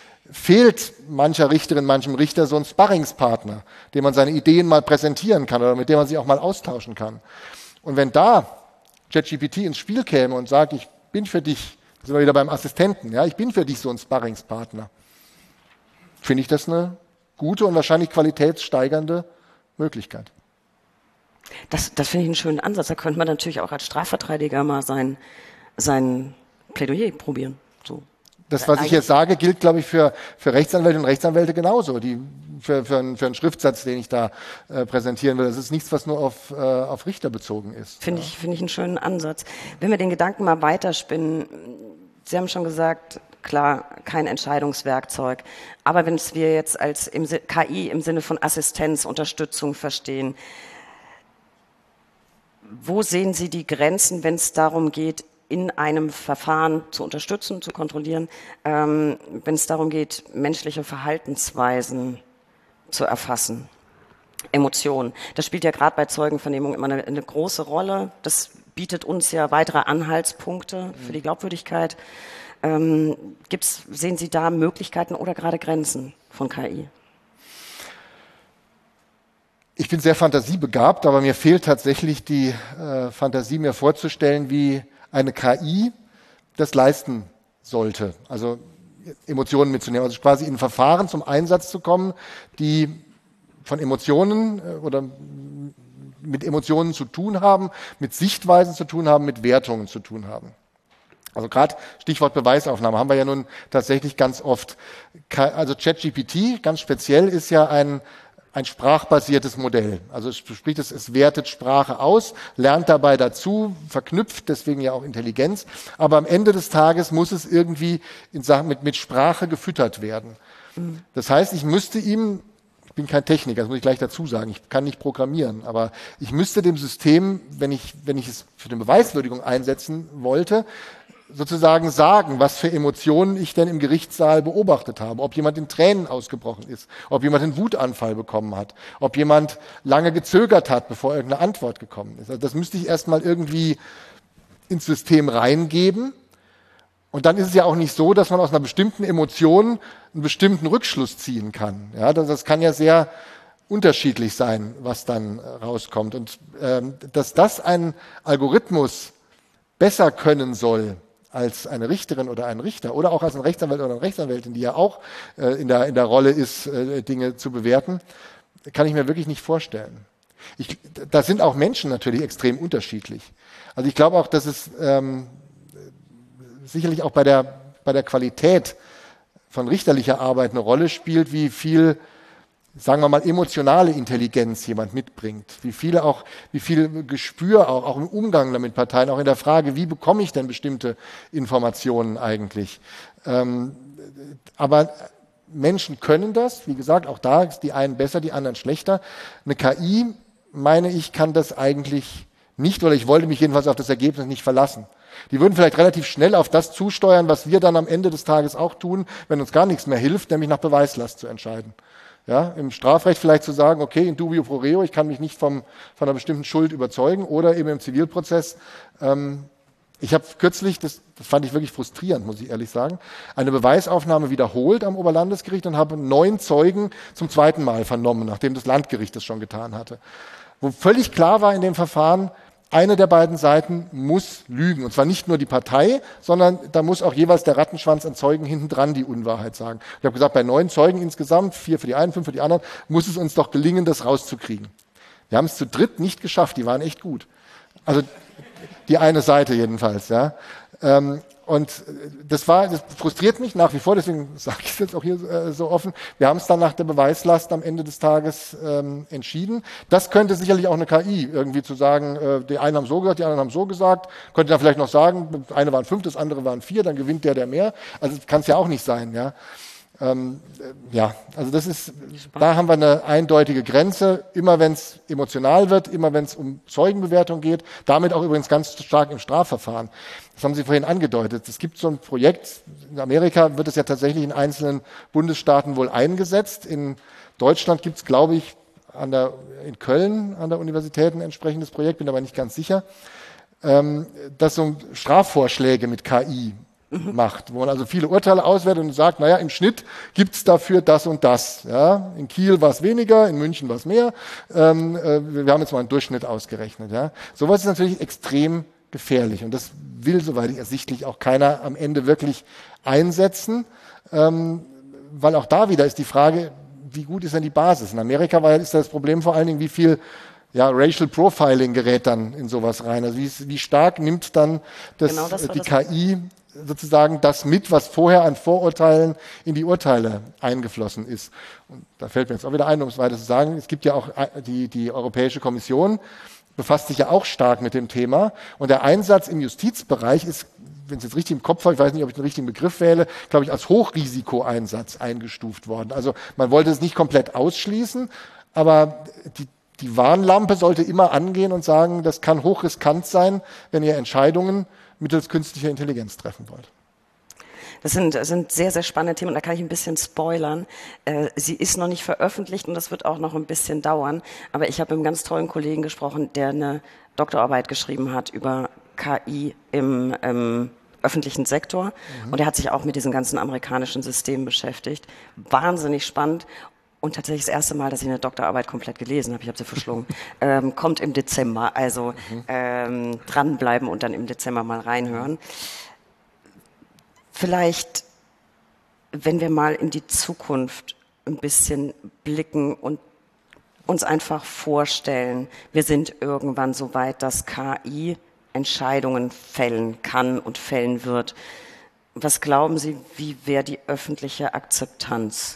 fehlt mancher Richterin, manchem Richter so ein Sparringspartner, dem man seine Ideen mal präsentieren kann oder mit dem man sich auch mal austauschen kann. Und wenn da ChatGPT ins Spiel käme und sagt, ich bin für dich, da sind wir wieder beim Assistenten, ja, ich bin für dich so ein Sparringspartner, finde ich das eine gute und wahrscheinlich qualitätssteigernde Möglichkeit. Das, das finde ich einen schönen Ansatz. Da könnte man natürlich auch als Strafverteidiger mal sein, sein Plädoyer probieren. So. Das, was ich jetzt sage, gilt, glaube ich, für, für Rechtsanwälte und Rechtsanwälte genauso. Die, für, für, einen, für einen Schriftsatz, den ich da äh, präsentieren will. Das ist nichts, was nur auf, äh, auf Richter bezogen ist. Finde ja. ich, finde ich einen schönen Ansatz. Wenn wir den Gedanken mal weiterspinnen, Sie haben schon gesagt, klar, kein Entscheidungswerkzeug. Aber wenn es wir jetzt als im K I im Sinne von Assistenz, Unterstützung verstehen, wo sehen Sie die Grenzen, wenn es darum geht, in einem Verfahren zu unterstützen, zu kontrollieren, ähm, wenn es darum geht, menschliche Verhaltensweisen zu erfassen, Emotionen. Das spielt ja gerade bei Zeugenvernehmungen immer eine, eine große Rolle. Das bietet uns ja weitere Anhaltspunkte für die Glaubwürdigkeit. Ähm, gibt's, sehen Sie da Möglichkeiten oder gerade Grenzen von K I? Ich bin sehr fantasiebegabt, aber mir fehlt tatsächlich die äh, Fantasie, mir vorzustellen, wie eine K I das leisten sollte. Also Emotionen mitzunehmen, also quasi in Verfahren zum Einsatz zu kommen, die von Emotionen äh, oder mit Emotionen zu tun haben, mit Sichtweisen zu tun haben, mit Wertungen zu tun haben. Also gerade Stichwort Beweisaufnahme haben wir ja nun tatsächlich ganz oft. Also ChatGPT ganz speziell ist ja ein ein sprachbasiertes Modell. Also es spricht es, es wertet Sprache aus, lernt dabei dazu, verknüpft deswegen ja auch Intelligenz. Aber am Ende des Tages muss es irgendwie in Sachen mit, mit Sprache gefüttert werden. Das heißt, ich müsste ihm, ich bin kein Techniker, das muss ich gleich dazu sagen, ich kann nicht programmieren, aber ich müsste dem System, wenn ich, wenn ich es für eine Beweiswürdigung einsetzen wollte, sozusagen sagen, was für Emotionen ich denn im Gerichtssaal beobachtet habe, ob jemand in Tränen ausgebrochen ist, ob jemand einen Wutanfall bekommen hat, ob jemand lange gezögert hat, bevor irgendeine Antwort gekommen ist. Also das müsste ich erstmal irgendwie ins System reingeben. Und dann ist es ja auch nicht so, dass man aus einer bestimmten Emotion einen bestimmten Rückschluss ziehen kann. Ja, das, das kann ja sehr unterschiedlich sein, was dann rauskommt. Und ähm, dass das ein Algorithmus besser können soll, als eine Richterin oder ein Richter oder auch als ein Rechtsanwalt oder eine Rechtsanwältin, die ja auch äh, in, der, in der Rolle ist, äh, Dinge zu bewerten, kann ich mir wirklich nicht vorstellen. Ich, da sind auch Menschen natürlich extrem unterschiedlich. Also ich glaube auch, dass es ähm, sicherlich auch bei der, bei der Qualität von richterlicher Arbeit eine Rolle spielt, wie viel, sagen wir mal, emotionale Intelligenz jemand mitbringt, wie viele auch, wie viel Gespür auch, auch im Umgang mit Parteien, auch in der Frage, wie bekomme ich denn bestimmte Informationen eigentlich. Ähm, aber Menschen können das, wie gesagt, auch da ist die einen besser, die anderen schlechter. Eine K I, meine ich, kann das eigentlich nicht, oder ich wollte mich jedenfalls auf das Ergebnis nicht verlassen. Die würden vielleicht relativ schnell auf das zusteuern, was wir dann am Ende des Tages auch tun, wenn uns gar nichts mehr hilft, nämlich nach Beweislast zu entscheiden. Ja, im Strafrecht vielleicht zu sagen, okay, in dubio pro reo, ich kann mich nicht vom, von einer bestimmten Schuld überzeugen, oder eben im Zivilprozess. Ähm, ich habe kürzlich, das, das fand ich wirklich frustrierend, muss ich ehrlich sagen, eine Beweisaufnahme wiederholt am Oberlandesgericht und habe neun Zeugen zum zweiten Mal vernommen, nachdem das Landgericht das schon getan hatte. Wo völlig klar war in dem Verfahren, eine der beiden Seiten muss lügen. Und zwar nicht nur die Partei, sondern da muss auch jeweils der Rattenschwanz an Zeugen hinten dran die Unwahrheit sagen. Ich habe gesagt, bei neun Zeugen insgesamt, vier für die einen, fünf für die anderen, muss es uns doch gelingen, das rauszukriegen. Wir haben es zu dritt nicht geschafft, die waren echt gut. Also die eine Seite jedenfalls. Ja. Und das war, das frustriert mich nach wie vor, deswegen sage ich es jetzt auch hier äh, so offen. Wir haben es dann nach der Beweislast am Ende des Tages ähm, entschieden. Das könnte sicherlich auch eine K I irgendwie zu sagen, äh, die einen haben so gesagt, die anderen haben so gesagt. Könnte dann vielleicht noch sagen, das eine waren fünf, das andere waren vier, dann gewinnt der, der mehr. Also das kann es ja auch nicht sein, ja. Ähm, äh, ja, also das ist, da haben wir eine eindeutige Grenze. Immer wenn es emotional wird, immer wenn es um Zeugenbewertung geht, damit auch übrigens ganz stark im Strafverfahren. Das haben Sie vorhin angedeutet. Es gibt so ein Projekt, in Amerika wird es ja tatsächlich in einzelnen Bundesstaaten wohl eingesetzt. In Deutschland gibt es, glaube ich, an der, in Köln an der Universität ein entsprechendes Projekt, bin aber nicht ganz sicher, ähm, das so Strafvorschläge mit K I macht, wo man also viele Urteile auswertet und sagt, naja, im Schnitt gibt's dafür das und das. Ja, in Kiel war es weniger, in München war es mehr. Ähm, äh, wir haben jetzt mal einen Durchschnitt ausgerechnet. Ja. Sowas ist natürlich extrem gefährlich und das will, soweit ich ersichtlich, auch keiner am Ende wirklich einsetzen, ähm, weil auch da wieder ist die Frage, wie gut ist denn die Basis? In Amerika war, ist das Problem vor allen Dingen, wie viel ja, Racial Profiling gerät dann in sowas rein. Also wie, wie stark nimmt dann das, genau das die das K I sozusagen das mit, was vorher an Vorurteilen in die Urteile eingeflossen ist. Und da fällt mir jetzt auch wieder ein, um es weiter zu sagen, es gibt ja auch die, die Europäische Kommission, befasst sich ja auch stark mit dem Thema. Und der Einsatz im Justizbereich ist, wenn ich es jetzt richtig im Kopf habe, ich weiß nicht, ob ich den richtigen Begriff wähle, glaube ich, als Hochrisikoeinsatz eingestuft worden. Also man wollte es nicht komplett ausschließen, aber die Die Warnlampe sollte immer angehen und sagen, das kann hochriskant sein, wenn ihr Entscheidungen mittels künstlicher Intelligenz treffen wollt. Das sind, das sind sehr, sehr spannende Themen. Da kann ich ein bisschen spoilern. Äh, sie ist noch nicht veröffentlicht und das wird auch noch ein bisschen dauern. Aber ich habe mit einem ganz tollen Kollegen gesprochen, der eine Doktorarbeit geschrieben hat über K I im ähm, öffentlichen Sektor. Mhm. Und er hat sich auch mit diesen ganzen amerikanischen Systemen beschäftigt. Wahnsinnig spannend. Und tatsächlich das erste Mal, dass ich eine Doktorarbeit komplett gelesen habe, ich habe sie verschlungen, ähm, kommt im Dezember. Also mhm. ähm, dranbleiben und dann im Dezember mal reinhören. Vielleicht, wenn wir mal in die Zukunft ein bisschen blicken und uns einfach vorstellen, wir sind irgendwann so weit, dass K I Entscheidungen fällen kann und fällen wird. Was glauben Sie, wie wäre die öffentliche Akzeptanz?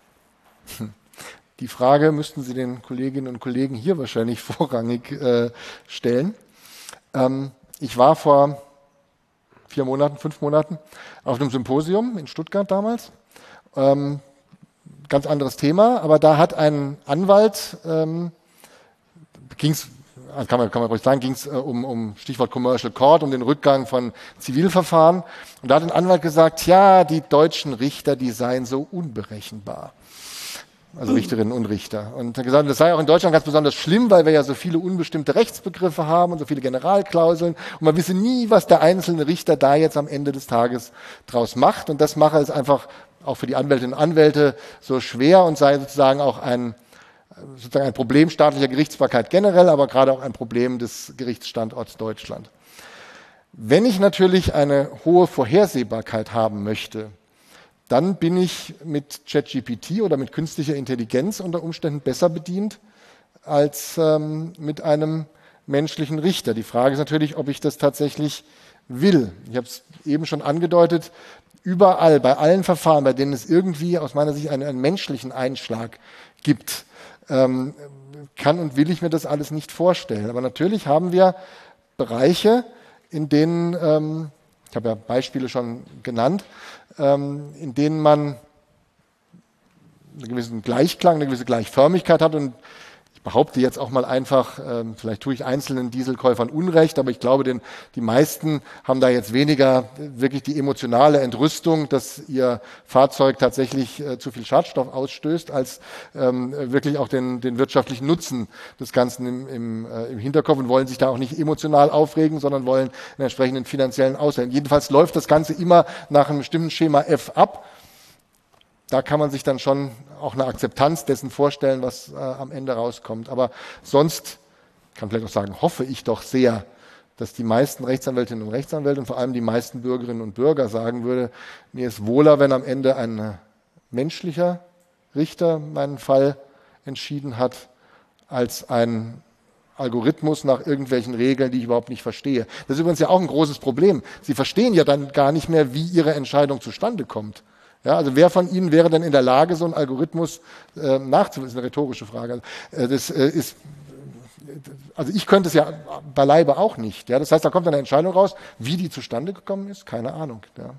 Die Frage müssten Sie den Kolleginnen und Kollegen hier wahrscheinlich vorrangig äh, stellen. Ähm, ich war vor vier Monaten, fünf Monaten auf einem Symposium in Stuttgart damals. Ähm, ganz anderes Thema, aber da hat ein Anwalt, ähm, ging's, kann man, kann man ruhig sagen, ging es äh, um, um Stichwort Commercial Court, um den Rückgang von Zivilverfahren. Und da hat ein Anwalt gesagt, ja, die deutschen Richter, die seien so unberechenbar. Also Richterinnen und Richter. Und er hat gesagt, das sei auch in Deutschland ganz besonders schlimm, weil wir ja so viele unbestimmte Rechtsbegriffe haben und so viele Generalklauseln. Und man wisse nie, was der einzelne Richter da jetzt am Ende des Tages draus macht. Und das mache es einfach auch für die Anwältinnen und Anwälte so schwer und sei sozusagen auch ein, sozusagen ein Problem staatlicher Gerichtsbarkeit generell, aber gerade auch ein Problem des Gerichtsstandorts Deutschland. Wenn ich natürlich eine hohe Vorhersehbarkeit haben möchte, dann bin ich mit ChatGPT oder mit künstlicher Intelligenz unter Umständen besser bedient als ähm, mit einem menschlichen Richter. Die Frage ist natürlich, ob ich das tatsächlich will. Ich habe es eben schon angedeutet, überall, bei allen Verfahren, bei denen es irgendwie aus meiner Sicht einen, einen menschlichen Einschlag gibt, ähm, kann und will ich mir das alles nicht vorstellen. Aber natürlich haben wir Bereiche, in denen, ähm, ich habe ja Beispiele schon genannt, ähm, in denen man einen gewissen Gleichklang, eine gewisse Gleichförmigkeit hat. Und ich behaupte jetzt auch mal einfach, ähm, vielleicht tue ich einzelnen Dieselkäufern Unrecht, aber ich glaube, den, die meisten haben da jetzt weniger wirklich die emotionale Entrüstung, dass ihr Fahrzeug tatsächlich äh, zu viel Schadstoff ausstößt, als ähm, wirklich auch den, den wirtschaftlichen Nutzen des Ganzen im, im, äh, im Hinterkopf und wollen sich da auch nicht emotional aufregen, sondern wollen einen entsprechenden finanziellen Ausgleich. Jedenfalls läuft das Ganze immer nach einem bestimmten Schema F ab. Da kann man sich dann schon auch eine Akzeptanz dessen vorstellen, was äh, am Ende rauskommt. Aber sonst, kann vielleicht auch sagen, hoffe ich doch sehr, dass die meisten Rechtsanwältinnen und Rechtsanwälte und vor allem die meisten Bürgerinnen und Bürger sagen würde, mir ist wohler, wenn am Ende ein menschlicher Richter meinen Fall entschieden hat, als ein Algorithmus nach irgendwelchen Regeln, die ich überhaupt nicht verstehe. Das ist übrigens ja auch ein großes Problem. Sie verstehen ja dann gar nicht mehr, wie Ihre Entscheidung zustande kommt. Ja, also wer von Ihnen wäre denn in der Lage, so einen Algorithmus äh, nachzuweisen? Das ist eine rhetorische Frage. Äh, das äh, ist, also ich könnte es ja beileibe auch nicht. Ja, das heißt, da kommt eine Entscheidung raus, wie die zustande gekommen ist, keine Ahnung. Ja.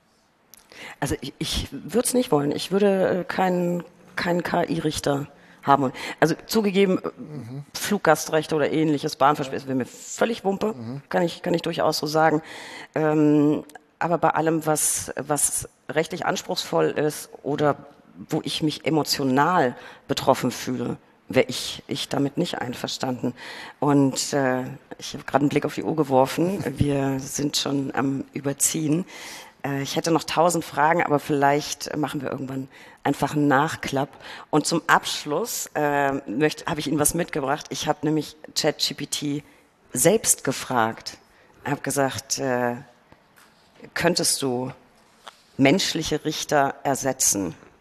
Also ich, ich würde es nicht wollen. Ich würde keinen keinen K I-Richter haben. Also zugegeben, mhm. Fluggastrechte oder ähnliches, Bahnverspätung, wäre mir völlig Wumpe, mhm. kann ich kann ich durchaus so sagen. Ähm, aber bei allem, was was rechtlich anspruchsvoll ist oder wo ich mich emotional betroffen fühle, wäre ich, ich damit nicht einverstanden. Und äh, ich habe gerade einen Blick auf die Uhr geworfen. Wir sind schon am Überziehen. Äh, ich hätte noch tausend Fragen, aber vielleicht machen wir irgendwann einfach einen Nachklapp. Und zum Abschluss äh, möchte, habe ich Ihnen was mitgebracht. Ich habe nämlich ChatGPT selbst gefragt. Ich habe gesagt, äh, könntest du menschliche Richter ersetzen?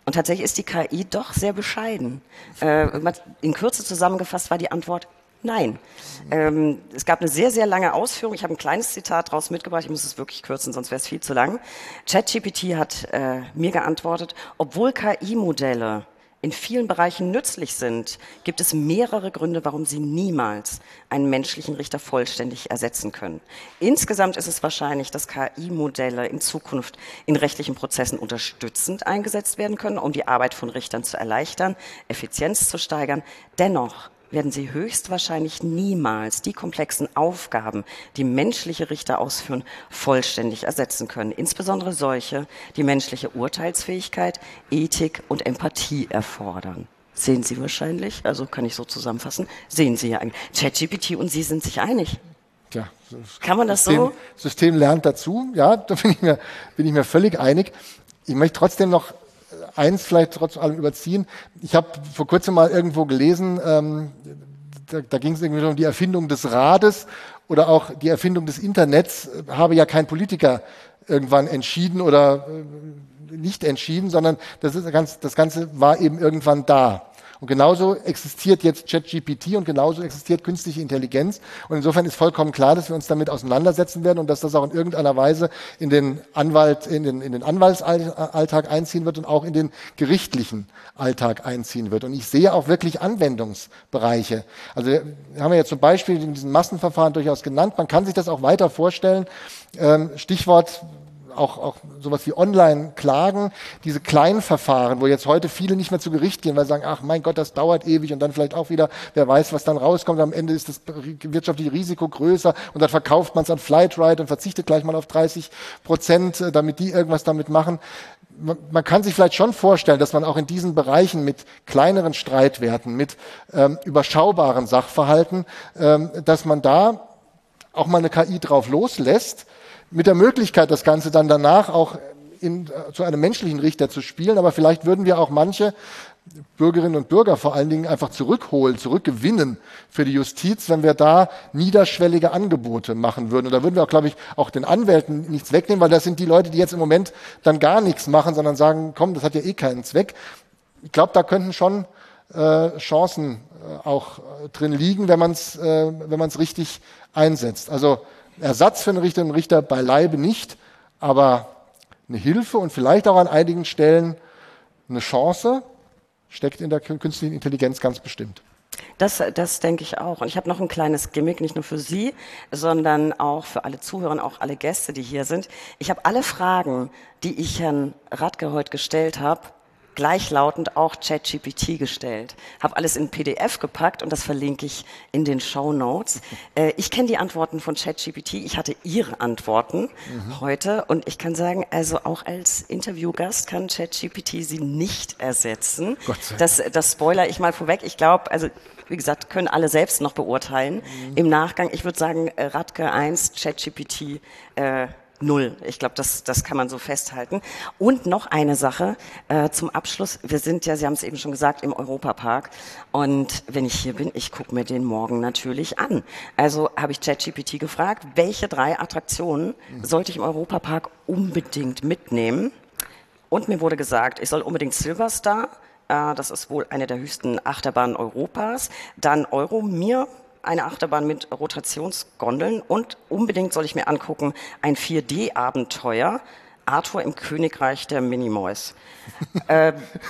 Und tatsächlich ist die K I doch sehr bescheiden. Äh, in Kürze zusammengefasst war die Antwort nein. Ähm, es gab eine sehr, sehr lange Ausführung. Ich habe ein kleines Zitat daraus mitgebracht. Ich muss es wirklich kürzen, sonst wäre es viel zu lang. ChatGPT hat äh, mir geantwortet, obwohl K I-Modelle in vielen Bereichen nützlich sind, gibt es mehrere Gründe, warum sie niemals einen menschlichen Richter vollständig ersetzen können. Insgesamt ist es wahrscheinlich, dass K I-Modelle in Zukunft in rechtlichen Prozessen unterstützend eingesetzt werden können, um die Arbeit von Richtern zu erleichtern, Effizienz zu steigern. Dennoch werden sie höchstwahrscheinlich niemals die komplexen Aufgaben, die menschliche Richter ausführen, vollständig ersetzen können. Insbesondere solche, die menschliche Urteilsfähigkeit, Ethik und Empathie erfordern. Sehen Sie wahrscheinlich, also kann ich so zusammenfassen, sehen Sie ja eigentlich. ChatGPT und Sie sind sich einig. Tja, kann man das System, so? System lernt dazu, ja, da bin ich mir, bin ich mir völlig einig. Ich möchte trotzdem noch eins vielleicht trotz allem überziehen. Ich habe vor kurzem mal irgendwo gelesen, ähm, da, da ging es irgendwie um die Erfindung des Rades oder auch die Erfindung des Internets, äh, habe ja kein Politiker irgendwann entschieden oder äh, nicht entschieden, sondern das, ist ganz, das Ganze war eben irgendwann da. Und genauso existiert jetzt ChatGPT und genauso existiert künstliche Intelligenz. Und insofern ist vollkommen klar, dass wir uns damit auseinandersetzen werden und dass das auch in irgendeiner Weise in den Anwalt, in den, in den Anwaltsalltag einziehen wird und auch in den gerichtlichen Alltag einziehen wird. Und ich sehe auch wirklich Anwendungsbereiche. Also wir haben ja jetzt zum Beispiel in diesen Massenverfahren durchaus genannt. Man kann sich das auch weiter vorstellen. Stichwort Auch, auch sowas wie Online-Klagen, diese kleinen Verfahren, wo jetzt heute viele nicht mehr zu Gericht gehen, weil sie sagen, ach mein Gott, das dauert ewig und dann vielleicht auch wieder, wer weiß, was dann rauskommt, am Ende ist das wirtschaftliche Risiko größer und dann verkauft man es an Flightride und verzichtet gleich mal auf dreißig Prozent, damit die irgendwas damit machen. Man kann sich vielleicht schon vorstellen, dass man auch in diesen Bereichen mit kleineren Streitwerten, mit ähm, überschaubaren Sachverhalten, ähm, dass man da auch mal eine K I drauf loslässt, mit der Möglichkeit, das Ganze dann danach auch in, äh, zu einem menschlichen Richter zu spielen. Aber vielleicht würden wir auch manche Bürgerinnen und Bürger vor allen Dingen einfach zurückholen, zurückgewinnen für die Justiz, wenn wir da niederschwellige Angebote machen würden. Und da würden wir auch, glaube ich, auch den Anwälten nichts wegnehmen, weil das sind die Leute, die jetzt im Moment dann gar nichts machen, sondern sagen, komm, das hat ja eh keinen Zweck. Ich glaube, da könnten schon äh, Chancen äh, auch äh, drin liegen, wenn man es äh, wenn man es richtig einsetzt. Also Ersatz für eine Richterin und Richter beileibe nicht, aber eine Hilfe und vielleicht auch an einigen Stellen eine Chance steckt in der künstlichen Intelligenz ganz bestimmt. Das, das denke ich auch. Und ich habe noch ein kleines Gimmick, nicht nur für Sie, sondern auch für alle Zuhörer und auch alle Gäste, die hier sind. Ich habe alle Fragen, die ich Herrn Radke heute gestellt habe, gleichlautend auch ChatGPT gestellt. Habe alles in P D F gepackt und das verlinke ich in den Shownotes. Äh, ich kenne die Antworten von ChatGPT. Ich hatte Ihre Antworten mhm. heute und ich kann sagen, also auch als Interviewgast kann ChatGPT Sie nicht ersetzen. Gott sei Dank. Das, das spoiler ich mal vorweg. Ich glaube, also wie gesagt, können alle selbst noch beurteilen. Mhm. Im Nachgang, ich würde sagen, Radke eins, ChatGPT äh, Null. Ich glaube, das, das kann man so festhalten. Und noch eine Sache äh, zum Abschluss. Wir sind ja, Sie haben es eben schon gesagt, im Europapark. Und wenn ich hier bin, ich gucke mir den morgen natürlich an. Also habe ich ChatGPT gefragt, welche drei Attraktionen sollte ich im Europapark unbedingt mitnehmen? Und mir wurde gesagt, ich soll unbedingt Silverstar, äh, das ist wohl eine der höchsten Achterbahnen Europas, dann Euromir, eine Achterbahn mit Rotationsgondeln und unbedingt soll ich mir angucken, ein vier D Abenteuer, Arthur im Königreich der Minimoys. äh,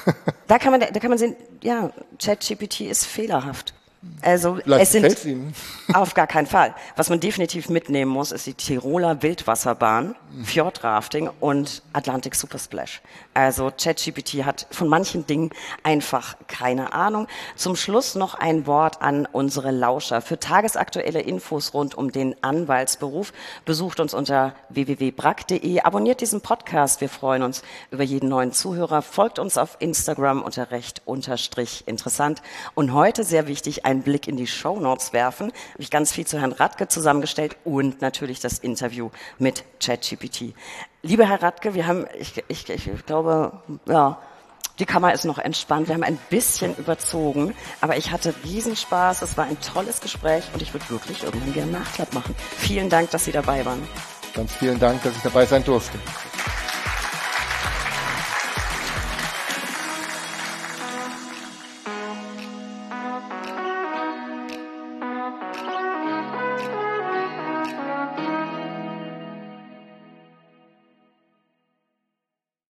da kann man, da kann man sehen, ja, ChatGPT ist fehlerhaft. Also es sind Ihnen. Auf gar keinen Fall. Was man definitiv mitnehmen muss, ist die Tiroler Wildwasserbahn, Fjordrafting und Atlantic Supersplash. Also ChatGPT hat von manchen Dingen einfach keine Ahnung. Zum Schluss noch ein Wort an unsere Lauscher. Für tagesaktuelle Infos rund um den Anwaltsberuf besucht uns unter w w w punkt brack punkt de. Abonniert diesen Podcast. Wir freuen uns über jeden neuen Zuhörer. Folgt uns auf Instagram unter recht unterstrich interessant. Und heute sehr wichtig, einen Blick in die Shownotes werfen. Habe ich ganz viel zu Herrn Radke zusammengestellt und natürlich das Interview mit ChatGPT. Lieber Herr Radke, wir haben, ich, ich, ich glaube, ja, die Kammer ist noch entspannt. Wir haben ein bisschen überzogen, aber ich hatte Riesenspaß. Es war ein tolles Gespräch und ich würde wirklich irgendwann gerne einen Nachklapp machen. Vielen Dank, dass Sie dabei waren. Ganz vielen Dank, dass ich dabei sein durfte.